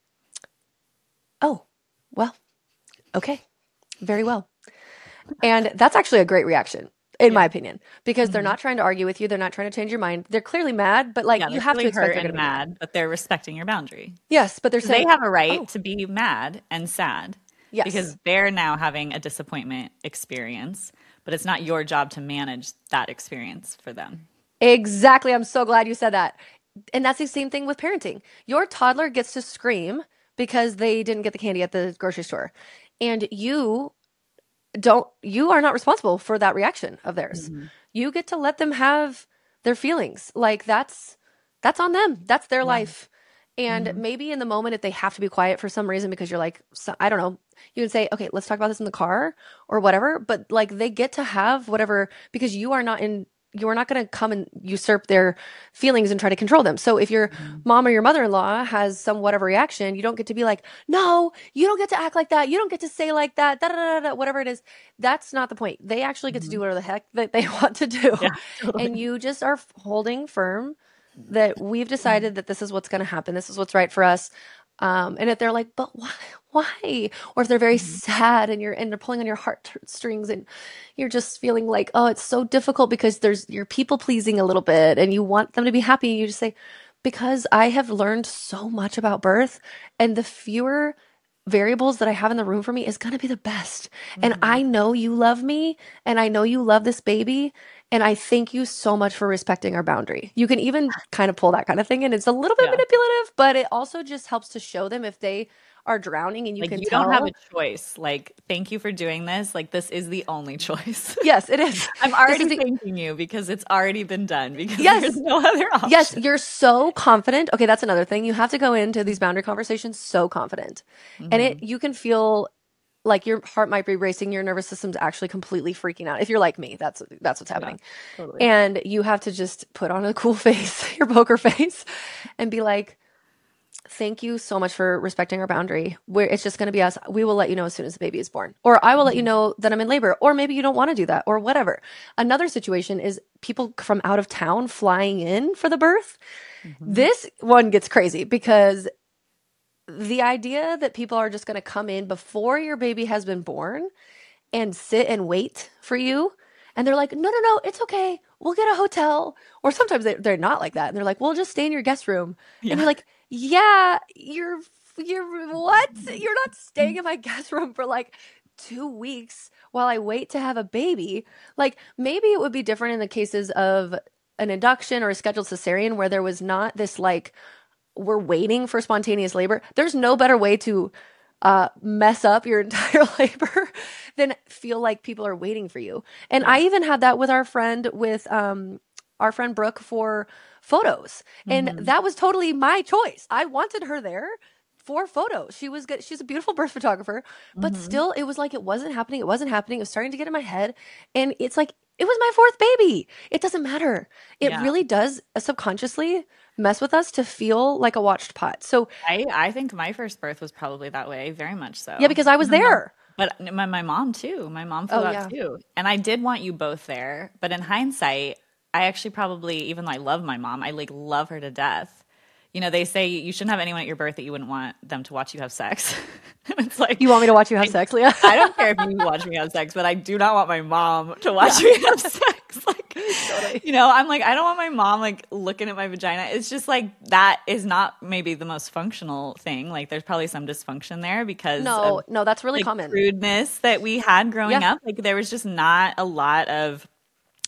oh, well, okay, very well. And that's actually a great reaction, in yeah. my opinion, because mm-hmm. they're not trying to argue with you. They're not trying to change your mind. They're clearly mad, but like yeah, you have really to expect they're going to be mad, but they're respecting your boundary. Yes, but they're saying they have a right oh. to be mad and sad. Yes. Because they're now having a disappointment experience, but it's not your job to manage that experience for them. Exactly. I'm so glad you said that. And that's the same thing with parenting. Your toddler gets to scream because they didn't get the candy at the grocery store. And you don't, you are not responsible for that reaction of theirs. Mm-hmm. You get to let them have their feelings. Like that's, that's on them. That's their yeah. life. And mm-hmm. maybe in the moment, if they have to be quiet for some reason, because you're like, so, I don't know, you can say, okay, let's talk about this in the car or whatever. But like they get to have whatever, because you are not in, you are not going to come and usurp their feelings and try to control them. So if your mm-hmm. mom or your mother-in-law has some whatever reaction, you don't get to be like, no, you don't get to act like that. You don't get to say like that, da, da, da, da, whatever it is. That's not the point. They actually get mm-hmm. to do whatever the heck that they want to do. Yeah, totally. And you just are holding firm that we've decided that this is what's going to happen. This is what's right for us. Um, and if they're like, but why, why? Or if they're very mm-hmm. sad and you're, and they're pulling on your heartstrings and you're just feeling like, oh, it's so difficult because there's, you're people pleasing a little bit and you want them to be happy. You just say, because I have learned so much about birth, and the fewer variables that I have in the room for me is going to be the best. Mm-hmm. And I know you love me and I know you love this baby. And I thank you so much for respecting our boundary. You can even kind of pull that kind of thing in. It's a little bit yeah. manipulative, but it also just helps to show them if they are drowning and you like can you tell. don't have a choice. Like, thank you for doing this. Like, this is the only choice. Yes, it is. I'm already the- thanking you because it's already been done because yes. there's no other option. Yes, you're so confident. Okay, that's another thing. You have to go into these boundary conversations so confident. Mm-hmm. And it you can feel like your heart might be racing, your nervous system's actually completely freaking out. If you're like me, that's that's what's happening. Yeah, totally. And you have to just put on a cool face, your poker face, and be like, thank you so much for respecting our boundary. Where it's just going to be us. We will let you know as soon as the baby is born. Or I will mm-hmm. let you know that I'm in labor. Or maybe you don't want to do that or whatever. Another situation is people from out of town flying in for the birth. Mm-hmm. This one gets crazy because the idea that people are just going to come in before your baby has been born and sit and wait for you. And they're like, no, no, no, it's okay. We'll get a hotel. Or sometimes they, they're not like that. And they're like, we'll just stay in your guest room. Yeah. And you're like, yeah, you're, you're what? You're not staying in my guest room for like two weeks while I wait to have a baby. Like maybe it would be different in the cases of an induction or a scheduled cesarean where there was not this like, we're waiting for spontaneous labor. There's no better way to uh, mess up your entire labor than feel like people are waiting for you. And yeah. I even had that with our friend, with um, our friend Brooke for photos. And mm-hmm. that was totally my choice. I wanted her there for photos. She was good. She's a beautiful birth photographer, but mm-hmm. still it was like, it wasn't happening. It wasn't happening. It was starting to get in my head. And it's like, it was my fourth baby. It doesn't matter. It yeah. really does uh, subconsciously mess with us to feel like a watched pot. So I, I think my first birth was probably that way, very much so. Yeah, because I was there. But my, my mom too. My mom flew oh, out yeah. too. And I did want you both there. But in hindsight, I actually probably, even though I love my mom, I like love her to death. You know, they say you shouldn't have anyone at your birth that you wouldn't want them to watch you have sex. And it's like, you want me to watch you have I, sex, Leah? I don't care if you watch me have sex, but I do not want my mom to watch yeah. me have sex. Like, totally. You know, I'm like, I don't want my mom like looking at my vagina. It's just like, that is not maybe the most functional thing. Like, there's probably some dysfunction there because no, of, no, that's really like, common. Rudeness that we had growing yeah. up. Like, there was just not a lot of,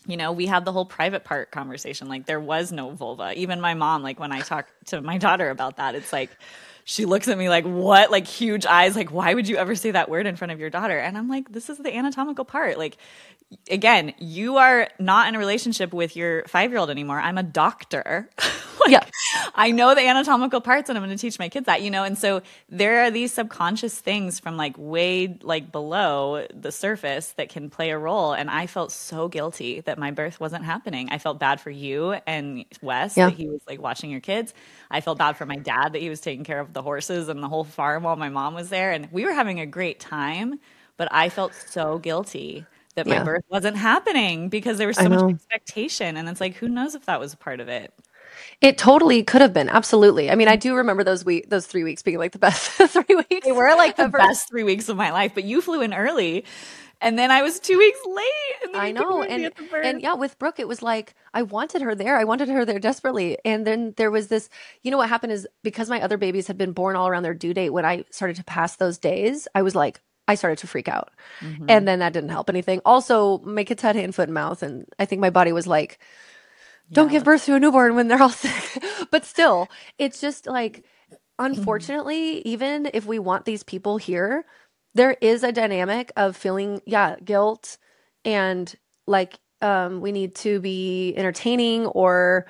You know, we had the whole private part conversation. Like there was no vulva. Even my mom, like when I talk to my daughter about that, it's like she looks at me like, what? Like huge eyes. Like, why would you ever say that word in front of your daughter? And I'm like, this is the anatomical part. Like, again, you are not in a relationship with your five-year-old anymore. I'm a doctor. Like, Yeah. I know the anatomical parts and I'm going to teach my kids that, you know? And so there are these subconscious things from like way like below the surface that can play a role. And I felt so guilty that my birth wasn't happening. I felt bad for you and Wes Yeah. that he was like watching your kids. I felt bad for my dad that he was taking care of the horses and the whole farm while my mom was there. And we were having a great time, but I felt so guilty that my Yeah. birth wasn't happening because there was I so much know. expectation. And it's like, who knows if that was a part of it? It totally could have been. Absolutely. I mean, I do remember those week, those three weeks being like the best three They weeks were like the ever. best three weeks of my life, but you flew in early, and then I was two weeks late, and then I you couldn't know. meet me And at the birth. and yeah, with Brooke, it was like I wanted her there. I wanted her there desperately. And then there was this, you know what happened is because my other babies had been born all around their due date, when I started to pass those days, I was like, I started to freak out. Mm-hmm. And then that didn't help anything. Also, my kids had hand, foot, and mouth, and I think my body was like, don't Yeah, give birth to a newborn when they're all sick. But still, it's just like, let's- unfortunately, even if we want these people here, there is a dynamic of feeling, yeah, guilt and like um we need to be entertaining or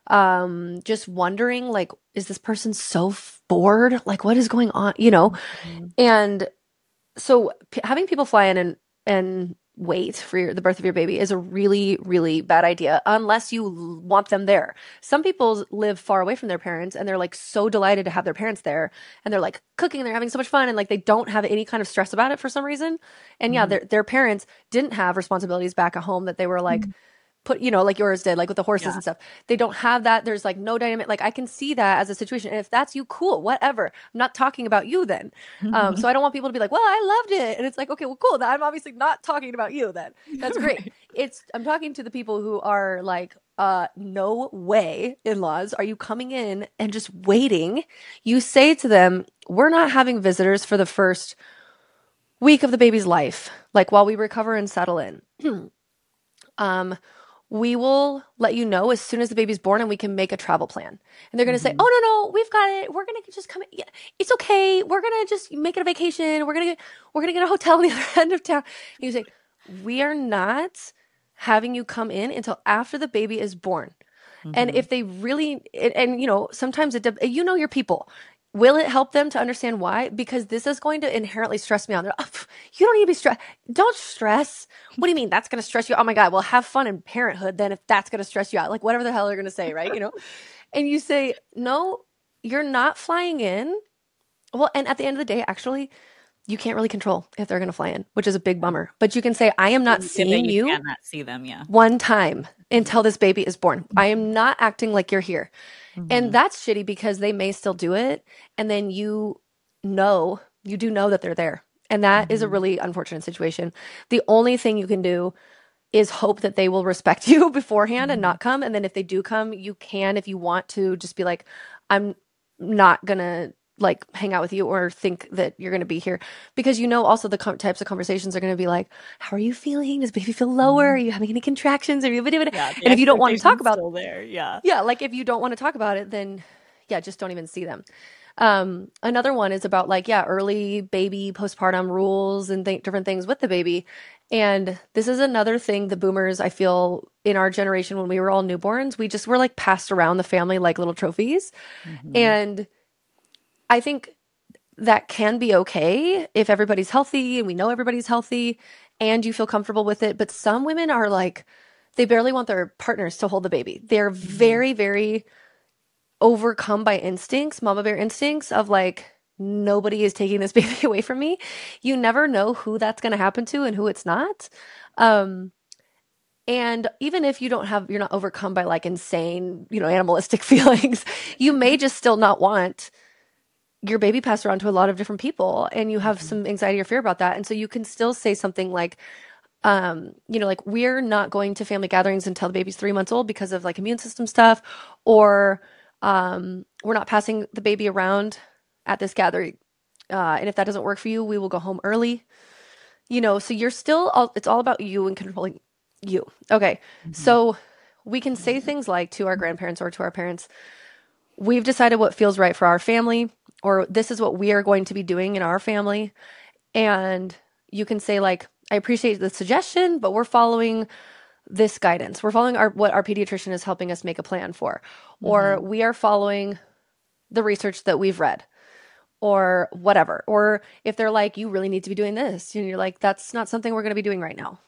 um just wondering like, is this person so f- bored? Like what is going on? You know? Mhm. And so p- having people fly in and and wait for your, the birth of your baby is a really really bad idea unless you l- want them there. Some people live far away from their parents and they're like so delighted to have their parents there and they're like cooking and they're having so much fun and like they don't have any kind of stress about it for some reason. And yeah, Mhm. their their parents didn't have responsibilities back at home that they were like put, you know, like yours did, like with the horses Yeah. and stuff. They don't have that. There's like no dynamic. Like I can see that as a situation. And if that's you, cool, whatever. I'm not talking about you then. Um, so I don't want people to be like, well, I loved it. And it's like, okay, well, cool. I'm obviously not talking about you then. That's great. Right. It's, I'm talking to the people who are like, uh, no way, in-laws, are you coming in and just waiting? You say to them, we're not having visitors for the first week of the baby's life, like while we recover and settle in. um, we will let you know as soon as the baby's born and we can make a travel plan. And they're going to say, Mhm. oh, no, no, we've got it. We're going to just come. Yeah, it's okay. We're going to just make it a vacation. We're going to get, we're going to get a hotel on the other end of town. And you say, we are not having you come in until after the baby is born. And Mhm. if they really, and, and you know, sometimes it, de- you know, your people, will it help them to understand why? Because this is going to inherently stress me out. They're, "Oh, pff, you don't need to be stressed. Don't stress. What do you mean that's going to stress you? Oh my God. Well, have fun in parenthood then if that's going to stress you out. Like whatever the hell they're going to say, right? You know? And you say, no, you're not flying in. Well, and at the end of the day, actually, you can't really control if they're going to fly in, which is a big bummer. But you can say, I am not Yeah, but seeing you you cannot see them. Yeah. one time until this baby is born. I am not acting like you're here. And Mhm. that's shitty because they may still do it. And then you know, you do know that they're there. And that is a Mhm. really unfortunate situation. The only thing you can do is hope that they will respect you beforehand and Mhm. not come. And then if they do come, you can, if you want to, just be like, I'm not gonna like hang out with you or think that you're gonna be here because you know also the com- types of conversations are gonna be like, how are you feeling? Does baby feel lower? Are Mhm. you having any contractions? Are you? Yeah, the And if you don't want to talk expectation's about, still there. Yeah. yeah, like if you don't want to talk about it, then yeah, just don't even see them. Um, another one is about like, yeah, early baby postpartum rules and th- different things with the baby. And this is another thing the boomers, I feel, in our generation when we were all newborns, we just were like passed around the family like little trophies. Mhm. And I think that can be okay if everybody's healthy and we know everybody's healthy and you feel comfortable with it. But some women are like, they barely want their partners to hold the baby. They're Mhm. very, very overcome by instincts, mama bear instincts of like, nobody is taking this baby away from me. You never know who that's going to happen to and who it's not. Um, and even if you don't have, you're not overcome by like insane, you know, animalistic feelings, you may just still not want your baby passed around to a lot of different people and you have Mhm. some anxiety or fear about that. And so you can still say something like, um, you know, like we're not going to family gatherings until the baby's three months old because of like immune system stuff, or um, we're not passing the baby around at this gathering. Uh, and if that doesn't work for you, we will go home early. You know, so you're still all, it's all about you and controlling You. Okay. Mm-hmm. So we can say things like to our grandparents or to our parents, we've decided what feels right for our family, or this is what we are going to be doing in our family. And you can say, like, I appreciate the suggestion, but we're following this guidance. We're following our what our pediatrician is helping us make a plan for. Or Mm-hmm. we are following the research that we've read or whatever. Or if they're like, you really need to be doing this, and you're like, that's not something we're going to be doing right now.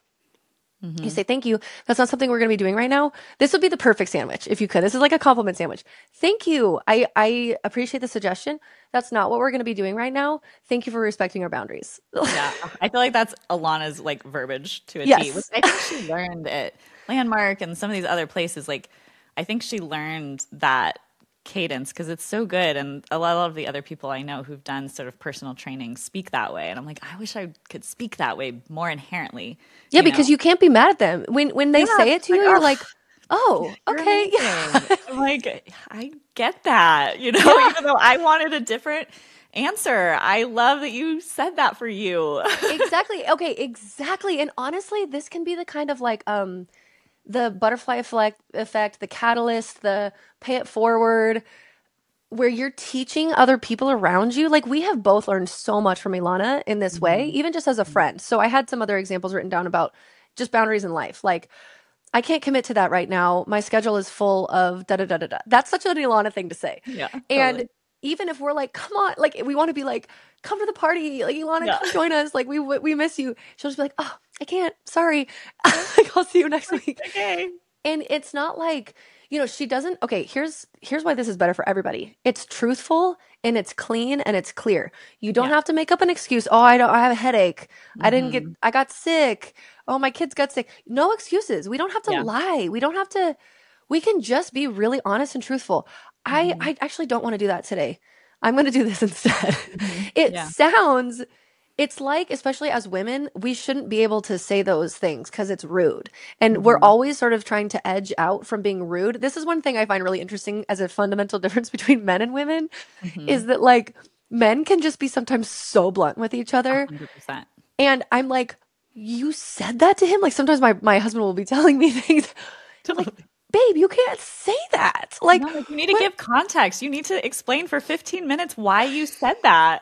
You Mm-hmm. say, thank you. That's not something we're going to be doing right now. This would be the perfect sandwich if you could. This is like a compliment sandwich. Thank you. I, I appreciate the suggestion. That's not what we're going to be doing right now. Thank you for respecting our boundaries. Yeah, I feel like that's Alana's like verbiage to a T, which Yes. I think she learned at Landmark and some of these other places. Like, I think she learned that cadence because it's so good. And a lot of the other people I know who've done sort of personal training speak that way. And I'm like, I wish I could speak that way more inherently, Yeah, you because know? you can't be mad at them. When when they Yeah, say it's it just to you, like, you're oh, like, "Oh, you're okay." amazing. Yeah. I'm like, I get that, you know, Yeah. even though I wanted a different answer. I love that you said that for you. Exactly. Okay, exactly. And honestly, this can be the kind of like um the butterfly effect, effect, the catalyst, the pay it forward, where you're teaching other people around you. Like we have both learned so much from Ilana in this way, Mhm. even just as a friend. So I had some other examples written down about just boundaries in life. Like I can't commit to that right now. My schedule is full of da da da da da. That's such an Ilana thing to say. Yeah, And totally. even if we're like, come on, like we want to be like, come to the party, like Ilana, Yeah. come join us. Like we we miss you. She'll just be like, oh, I can't. Sorry. Like I'll see you next Like, week. okay. And it's not like, you know, she doesn't. Okay, here's here's why this is better for everybody. It's truthful and it's clean and it's clear. You don't Yeah. have to make up an excuse. Oh, I don't I have a headache. I didn't get Hmm. I got sick. Oh, my kids got sick. No excuses. We don't have to Yeah. lie. We don't have to we can just be really honest and truthful. I Hmm. I actually don't want to do that today. I'm going to do this instead. Hmm. It Yeah. sounds it's like, especially as women, we shouldn't be able to say those things because it's rude. And we're Hmm. always sort of trying to edge out from being rude. This is one thing I find really interesting as a fundamental difference between men and women Hmm. is that like men can just be sometimes so blunt with each A other. hundred percent. And I'm like, you said that to him? Like sometimes my, my husband will be telling me things. I'm like, Totally. babe, you can't say that. Like, No, like you need to what? give context. You need to explain for fifteen minutes why you said that.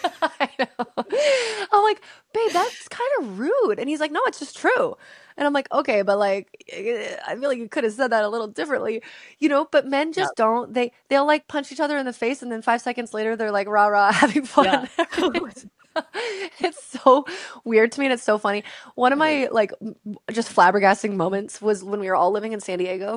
I know. I'm like, babe, that's kind of rude. And he's like, no, it's just true. And I'm like, okay, but like, eh, I feel like you could have said that a little differently, you know, but men Yeah. just don't. They, they'll like punch each other in the face. And then five seconds later, they're like, rah, rah, having Yeah. fun. Totally. Everything's, it's so weird to me. And it's so funny. One of It is. my like just flabbergasting moments was when we were all living in San Diego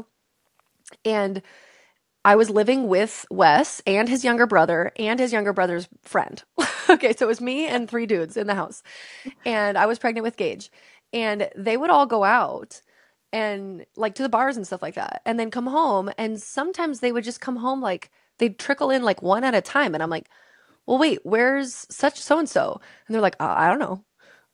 and I was living with Wes and his younger brother and his younger brother's friend. Okay, so it was me and three dudes in the house. And I was pregnant with Gage. And they would all go out and like to the bars and stuff like that and then come home. And sometimes they would just come home like they'd trickle in like one at a time. And I'm like, well, wait, where's such so and so? And they're like, uh, I don't know.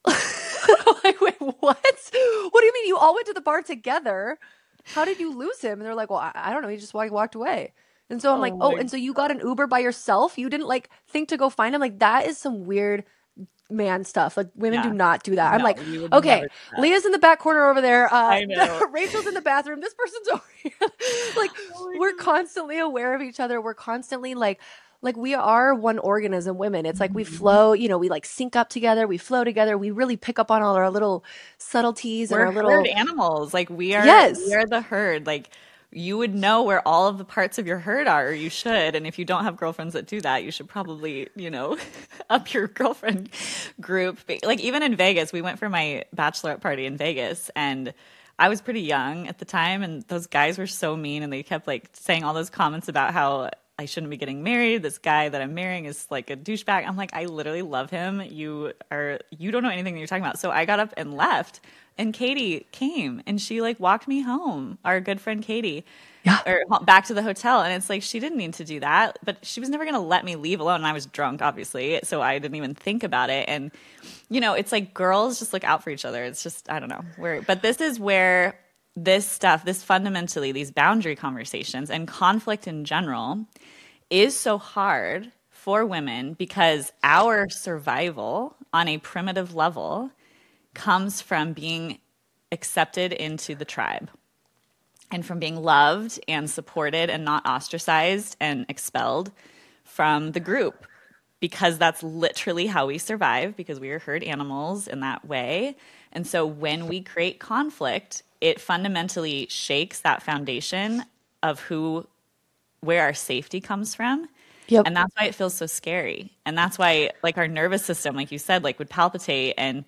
I'm like, wait, what? What do you mean you all went to the bar together? How did you lose him? And they're like, well, I, I don't know. He just walked, walked away. And so I'm like, Oh oh, my and so you got an Uber by yourself? You didn't like think to go find him? Like that is some weird man stuff. Like women do Yeah. not do that. I'm No, like, we would never okay, do that. Leah's in the back corner over there. Uh, I know. Rachel's in the bathroom. This person's over here. Like Oh my we're God. constantly aware of each other. We're constantly like, like we are one organism, women. It's like we Mhm. flow, you know, we like sync up together. We flow together. We really pick up on all our little subtleties and We're our herd little, animals. Like we are we yes. are the herd. Like you would know where all of the parts of your herd are, or you should. And if you don't have girlfriends that do that, you should probably, you know, up your girlfriend group. But, like even in Vegas, we went for my bachelorette party in Vegas and I was pretty young at the time and those guys were so mean and they kept like saying all those comments about how I shouldn't be getting married. This guy that I'm marrying is like a douchebag. I'm like, I literally love him. You are, you don't know anything that you're talking about. So I got up and left, and Katie came and she like walked me home. Our good friend Katie, Yeah. or back to the hotel. And it's like she didn't need to do that, but she was never going to let me leave alone. And I was drunk, obviously, so I didn't even think about it. And you know, it's like girls just look out for each other. It's just I don't know where, but this is where this stuff, this fundamentally, these boundary conversations and conflict in general is so hard for women because our survival on a primitive level comes from being accepted into the tribe and from being loved and supported and not ostracized and expelled from the group, because that's literally how we survive, because we are herd animals in that way. And so when we create conflict, it fundamentally shakes that foundation of who, where our safety comes from. Yep. And that's why it feels so scary. And that's why, like, our nervous system, like you said, like would palpitate. And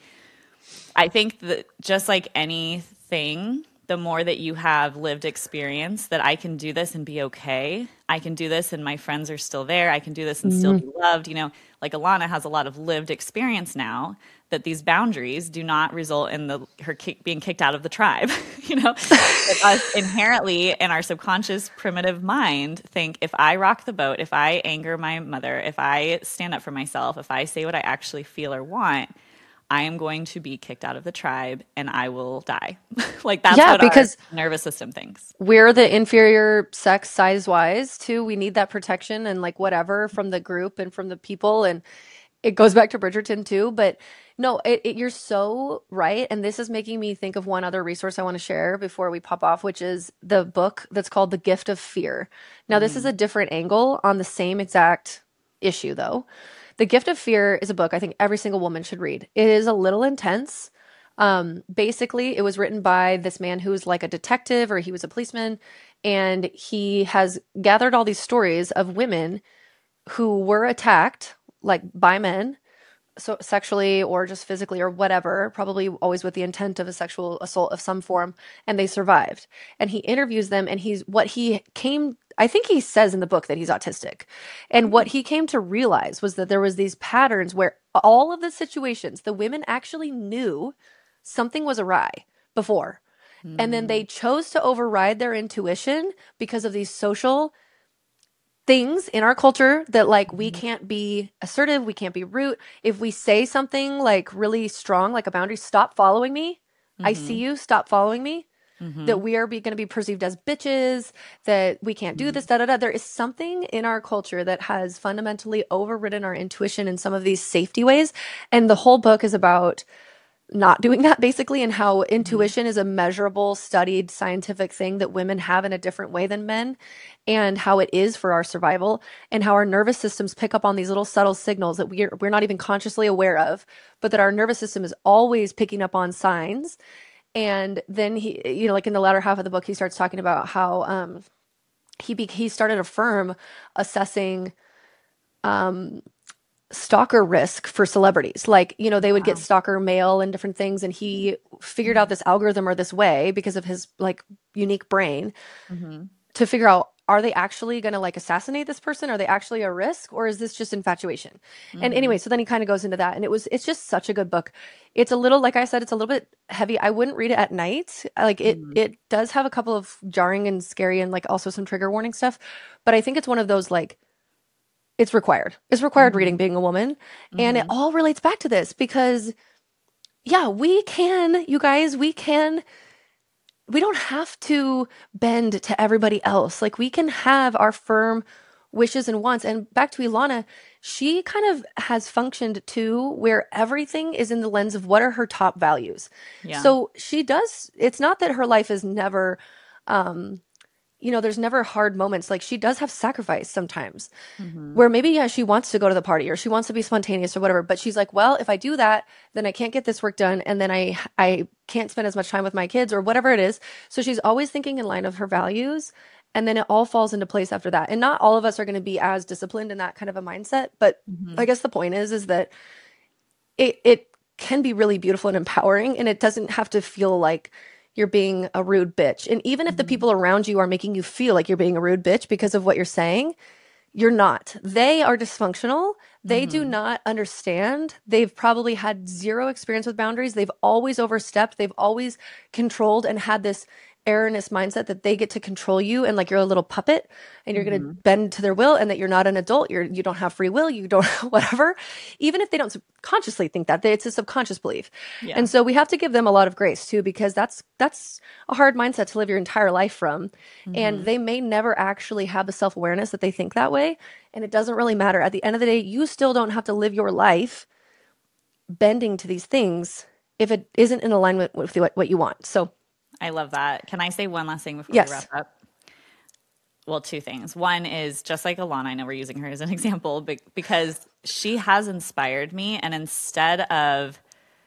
I think that just like anything, the more that you have lived experience that I can do this and be okay. I can do this and my friends are still there. I can do this and mm-hmm. still be loved. You know, like Ilana has a lot of lived experience now that these boundaries do not result in the her kick, being kicked out of the tribe. You know, us inherently in our subconscious primitive mind think, if I rock the boat, if I anger my mother, if I stand up for myself, if I say what I actually feel or want, I am going to be kicked out of the tribe and I will die. Like that's yeah, what because our nervous system thinks. We're the inferior sex size wise too. We need that protection and like whatever from the group and from the people. And it goes back to Bridgerton too. But no, it, it, you're so right. And this is making me think of one other resource I want to share before we pop off, which is the book that's called The Gift of Fear. Now, mm. this is a different angle on the same exact issue though. The Gift of Fear is a book I think every single woman should read. It is a little intense. Um, basically, it was written by this man who's like a detective, or he was a policeman, and he has gathered all these stories of women who were attacked, like by men, so sexually or just physically or whatever, probably always with the intent of a sexual assault of some form, and they survived. And he interviews them, and he's what he came I think he says in the book that he's autistic. And what he came to realize was that there was these patterns where all of the situations, the women actually knew something was awry before. Mm. And then they chose to override their intuition because of these social things in our culture that like we can't be assertive, we can't be rude. If we say something like really strong, like a boundary, stop following me. Mm-hmm. I see you, stop following me. Mm-hmm. That we are going to be perceived as bitches, that we can't do this, da da da. There is something in our culture that has fundamentally overridden our intuition in some of these safety ways. And the whole book is about not doing that basically, and how intuition mm-hmm. is a measurable, studied, scientific thing that women have in a different way than men, and how it is for our survival, and how our nervous systems pick up on these little subtle signals that we're, we're not even consciously aware of, but that our nervous system is always picking up on signs. And then he, you know, like in the latter half of the book, he starts talking about how um, he be- he started a firm assessing um, stalker risk for celebrities. Like, you know, they would wow. get stalker mail and different things. And he figured out this algorithm or this way because of his like unique brain mm-hmm. to figure out, are they actually going to like assassinate this person? Are they actually a risk, or is this just infatuation? Mm-hmm. And anyway, so then he kind of goes into that, and it was, it's just such a good book. It's a little, like I said, it's a little bit heavy. I wouldn't read it at night. Like it, mm-hmm. it does have a couple of jarring and scary and like also some trigger warning stuff, but I think it's one of those, like, it's required. It's required mm-hmm. reading being a woman. Mm-hmm. And it all relates back to this because yeah, we can, you guys, we can, we don't have to bend to everybody else. Like we can have our firm wishes and wants. And back to Ilana, she kind of has functioned too, where everything is in the lens of what are her top values. Yeah. So she does, it's not that her life is never, um, you know, there's never hard moments. Like she does have sacrifice sometimes mm-hmm. where maybe, yeah, she wants to go to the party or she wants to be spontaneous or whatever. But she's like, well, if I do that, then I can't get this work done. And then I, I can't spend as much time with my kids or whatever it is. So she's always thinking in line of her values. And then it all falls into place after that. And not all of us are going to be as disciplined in that kind of a mindset. But mm-hmm. I guess the point is, is that it, it can be really beautiful and empowering. And it doesn't have to feel like you're being a rude bitch. And even if mm-hmm. the people around you are making you feel like you're being a rude bitch because of what you're saying, you're not. They are dysfunctional. They mm-hmm. do not understand. They've probably had zero experience with boundaries. They've always overstepped. They've always controlled and had this erroneous mindset that they get to control you and like you're a little puppet and you're mm-hmm. going to bend to their will and that you're not an adult. You're, you don't have free will. You don't, whatever. Even if they don't consciously think that, it's a subconscious belief. Yeah. And so we have to give them a lot of grace too, because that's, that's a hard mindset to live your entire life from. Mm-hmm. And they may never actually have the self-awareness that they think that way. And it doesn't really matter. At the end of the day, you still don't have to live your life bending to these things if it isn't in alignment with what, what you want. So I love that. Can I say one last thing before we wrap yes. up? Well, two things. One is just like Alana, I know we're using her as an example, but because she has inspired me, and instead of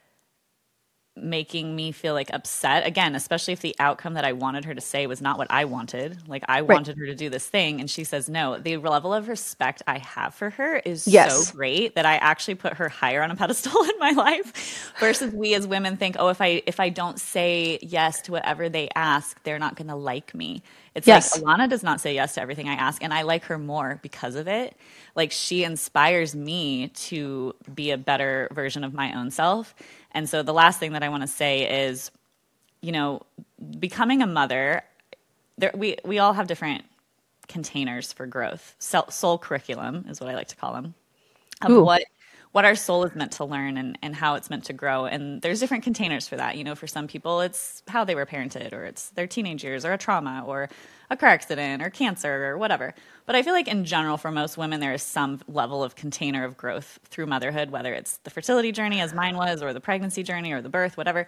making me feel like upset again, especially if the outcome that I wanted her to say was not what I wanted. Like I Right. wanted her to do this thing and she says no. The level of respect I have for her is so Yes. great that I actually put her higher on a pedestal in my life versus we as women think, "Oh, if I if I don't say yes to whatever they ask, they're not going to like me." It's like Yes. Alana does not say yes to everything I ask, and I like her more because of it. Like she inspires me to be a better version of my own self. And so the last thing that I want to say is, you know, becoming a mother, there, we, we all have different containers for growth. Soul, soul curriculum is what I like to call them, of Ooh. what what our soul is meant to learn and, and how it's meant to grow. And there's different containers for that. You know, for some people, it's how they were parented, or it's their teenage years, or a trauma, or a car accident, or cancer, or whatever. But I feel like in general, for most women, there is some level of container of growth through motherhood, whether it's the fertility journey, as mine was, or the pregnancy journey, or the birth, whatever.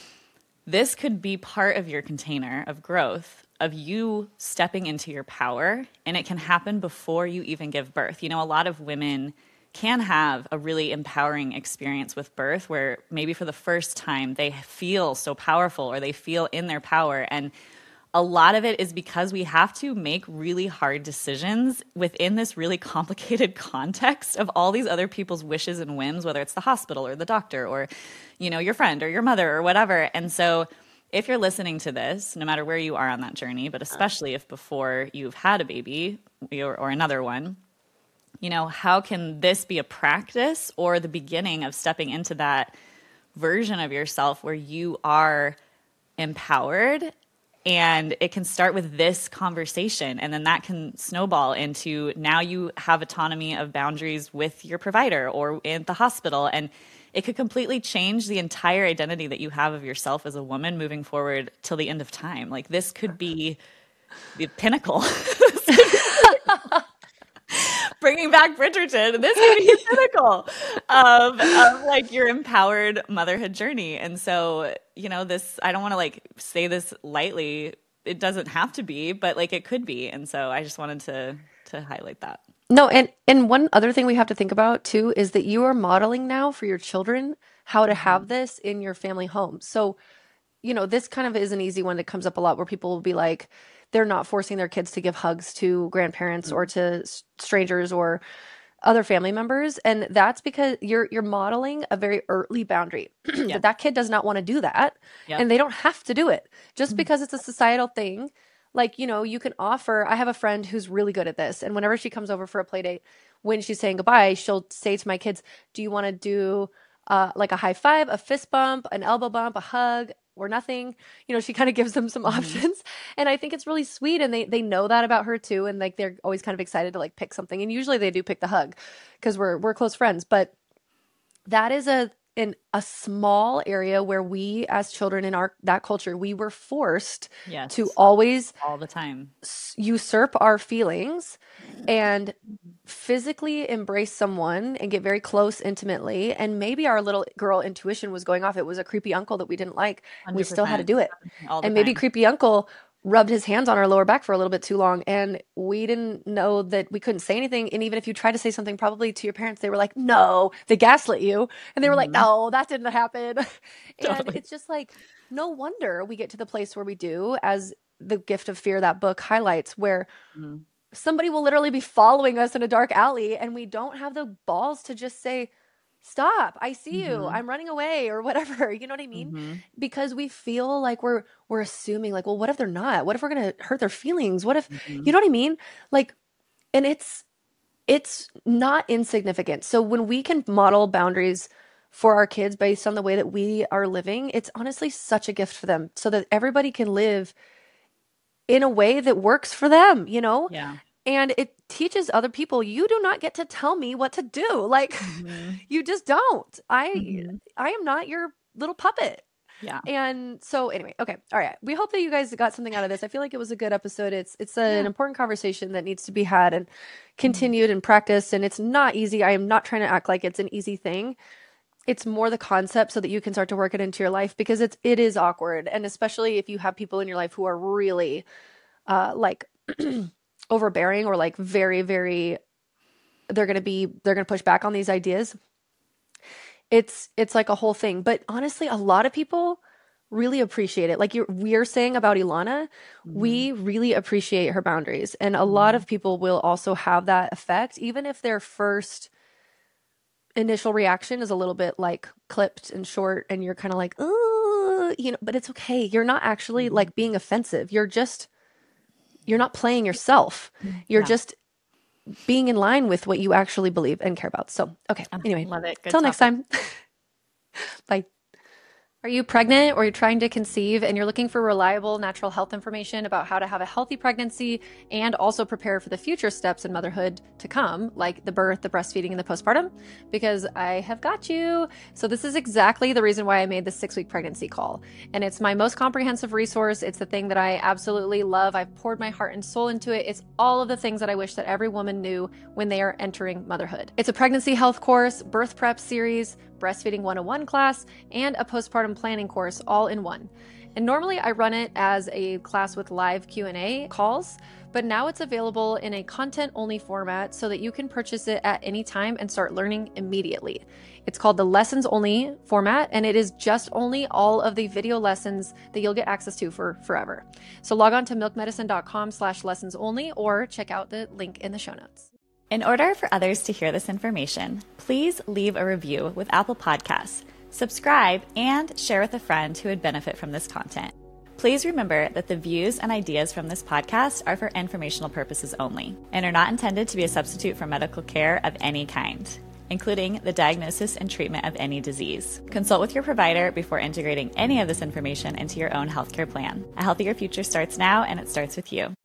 This could be part of your container of growth, of you stepping into your power, and it can happen before you even give birth. You know, a lot of women can have a really empowering experience with birth where maybe for the first time they feel so powerful or they feel in their power. And a lot of it is because we have to make really hard decisions within this really complicated context of all these other people's wishes and whims, whether it's the hospital or the doctor or, you know, your friend or your mother or whatever. And so if you're listening to this, no matter where you are on that journey, but especially if before you've had a baby or, or another one, you know, how can this be a practice or the beginning of stepping into that version of yourself where you are empowered? And it can start with this conversation, and then that can snowball into now you have autonomy of boundaries with your provider or in the hospital. And it could completely change the entire identity that you have of yourself as a woman moving forward till the end of time. Like this could be the pinnacle. Bringing back Bridgerton, this could be the pinnacle of, of like your empowered motherhood journey. And so, you know, this, I don't want to like say this lightly. It doesn't have to be, but like it could be. And so I just wanted to, to highlight that. No, and and one other thing we have to think about too is that you are modeling now for your children how to have Mm-hmm. this in your family home. So, you know, this kind of is an easy one that comes up a lot where people will be like, they're not forcing their kids to give hugs to grandparents or to s- strangers or other family members, and that's because you're you're modeling a very early boundary Yeah. that that kid does not want to do that, Yep. and they don't have to do it just because it's a societal thing. Like, you know, you can offer. I have a friend who's really good at this, and whenever she comes over for a play date, when she's saying goodbye, she'll say to my kids, "Do you want to do uh, like a high five, a fist bump, an elbow bump, a hug?" Or nothing. You know, she kind of gives them some Mm-hmm. options. And I think it's really sweet. And they, they know that about her too. And like, they're always kind of excited to like pick something. And usually they do pick the hug because we're, we're close friends. But that is a, in a small area where we as children in our, that culture, we were forced to Yes. always All the time. s- usurp our feelings and physically embrace someone and get very close intimately. And maybe our little girl intuition was going off. It was a creepy uncle that we didn't like. And we still had to one hundred percent. do it. All the And maybe time. creepy uncle rubbed his hands on our lower back for a little bit too long. And we didn't know that we couldn't say anything. And even if you tried to say something probably to your parents, they were like, no, they gaslit you. And they were like, Mm-hmm. no, that didn't happen. And Totally. it's just like, no wonder we get to the place where we do, as The Gift of Fear, that book highlights, where Mm-hmm. somebody will literally be following us in a dark alley and we don't have the balls to just say, stop, I see you, Mm-hmm. I'm running away, or whatever. You know what I mean? Mm-hmm. Because we feel like we're we're assuming like, well, what if they're not? What if we're gonna hurt their feelings? What if, Mm-hmm. you know what I mean? Like, and it's it's not insignificant. So when we can model boundaries for our kids based on the way that we are living, it's honestly such a gift for them so that everybody can live in a way that works for them, you know? Yeah. And it teaches other people, you do not get to tell me what to do. Like, Mm-hmm. you just don't. I Mm-hmm. I am not your little puppet. Yeah. And so anyway, okay. All right. We hope that you guys got something out of this. I feel like it was a good episode. It's it's an Yeah. important conversation that needs to be had and Mm-hmm. continued and practiced, and it's not easy. I am not trying to act like it's an easy thing. it's more the concept so that you can start to work it into your life, because it's, it is awkward. And especially if you have people in your life who are really, uh, like overbearing or like very, very, they're going to be, they're going to push back on these ideas. It's, it's like a whole thing. But honestly, a lot of people really appreciate it. Like you're, we're saying about Ilana, mm-hmm. we really appreciate her boundaries. And a mm-hmm. lot of people will also have that effect, even if their first initial reaction is a little bit like clipped and short and you're kind of like, oh, you know, but it's okay. You're not actually mm-hmm. like being offensive. You're just, you're not playing yourself. You're yeah. just being in line with what you actually believe and care about. So, okay. Anyway, love it. Till next time. Bye. Are you pregnant or you're trying to conceive and you're looking for reliable natural health information about how to have a healthy pregnancy and also prepare for the future steps in motherhood to come, like the birth, the breastfeeding, and the postpartum? Because I have got you. So this is exactly the reason why I made the six-week pregnancy call. And it's my most comprehensive resource. It's the thing that I absolutely love. I've poured my heart and soul into it. It's all of the things that I wish that every woman knew when they are entering motherhood. It's a pregnancy health course, birth prep series, breastfeeding one oh one class, and a postpartum planning course all in one. And normally I run it as a class with live Q and A calls, but now it's available in a content-only format so that you can purchase it at any time and start learning immediately. It's called the lessons-only format, and it is just only all of the video lessons that you'll get access to for forever. So log on to milkmedicine.com slash lessons only or check out the link in the show notes. In order for others to hear this information, please leave a review with Apple Podcasts, subscribe, and share with a friend who would benefit from this content. Please remember that the views and ideas from this podcast are for informational purposes only and are not intended to be a substitute for medical care of any kind, including the diagnosis and treatment of any disease. Consult with your provider before integrating any of this information into your own healthcare plan. A healthier future starts now, and it starts with you.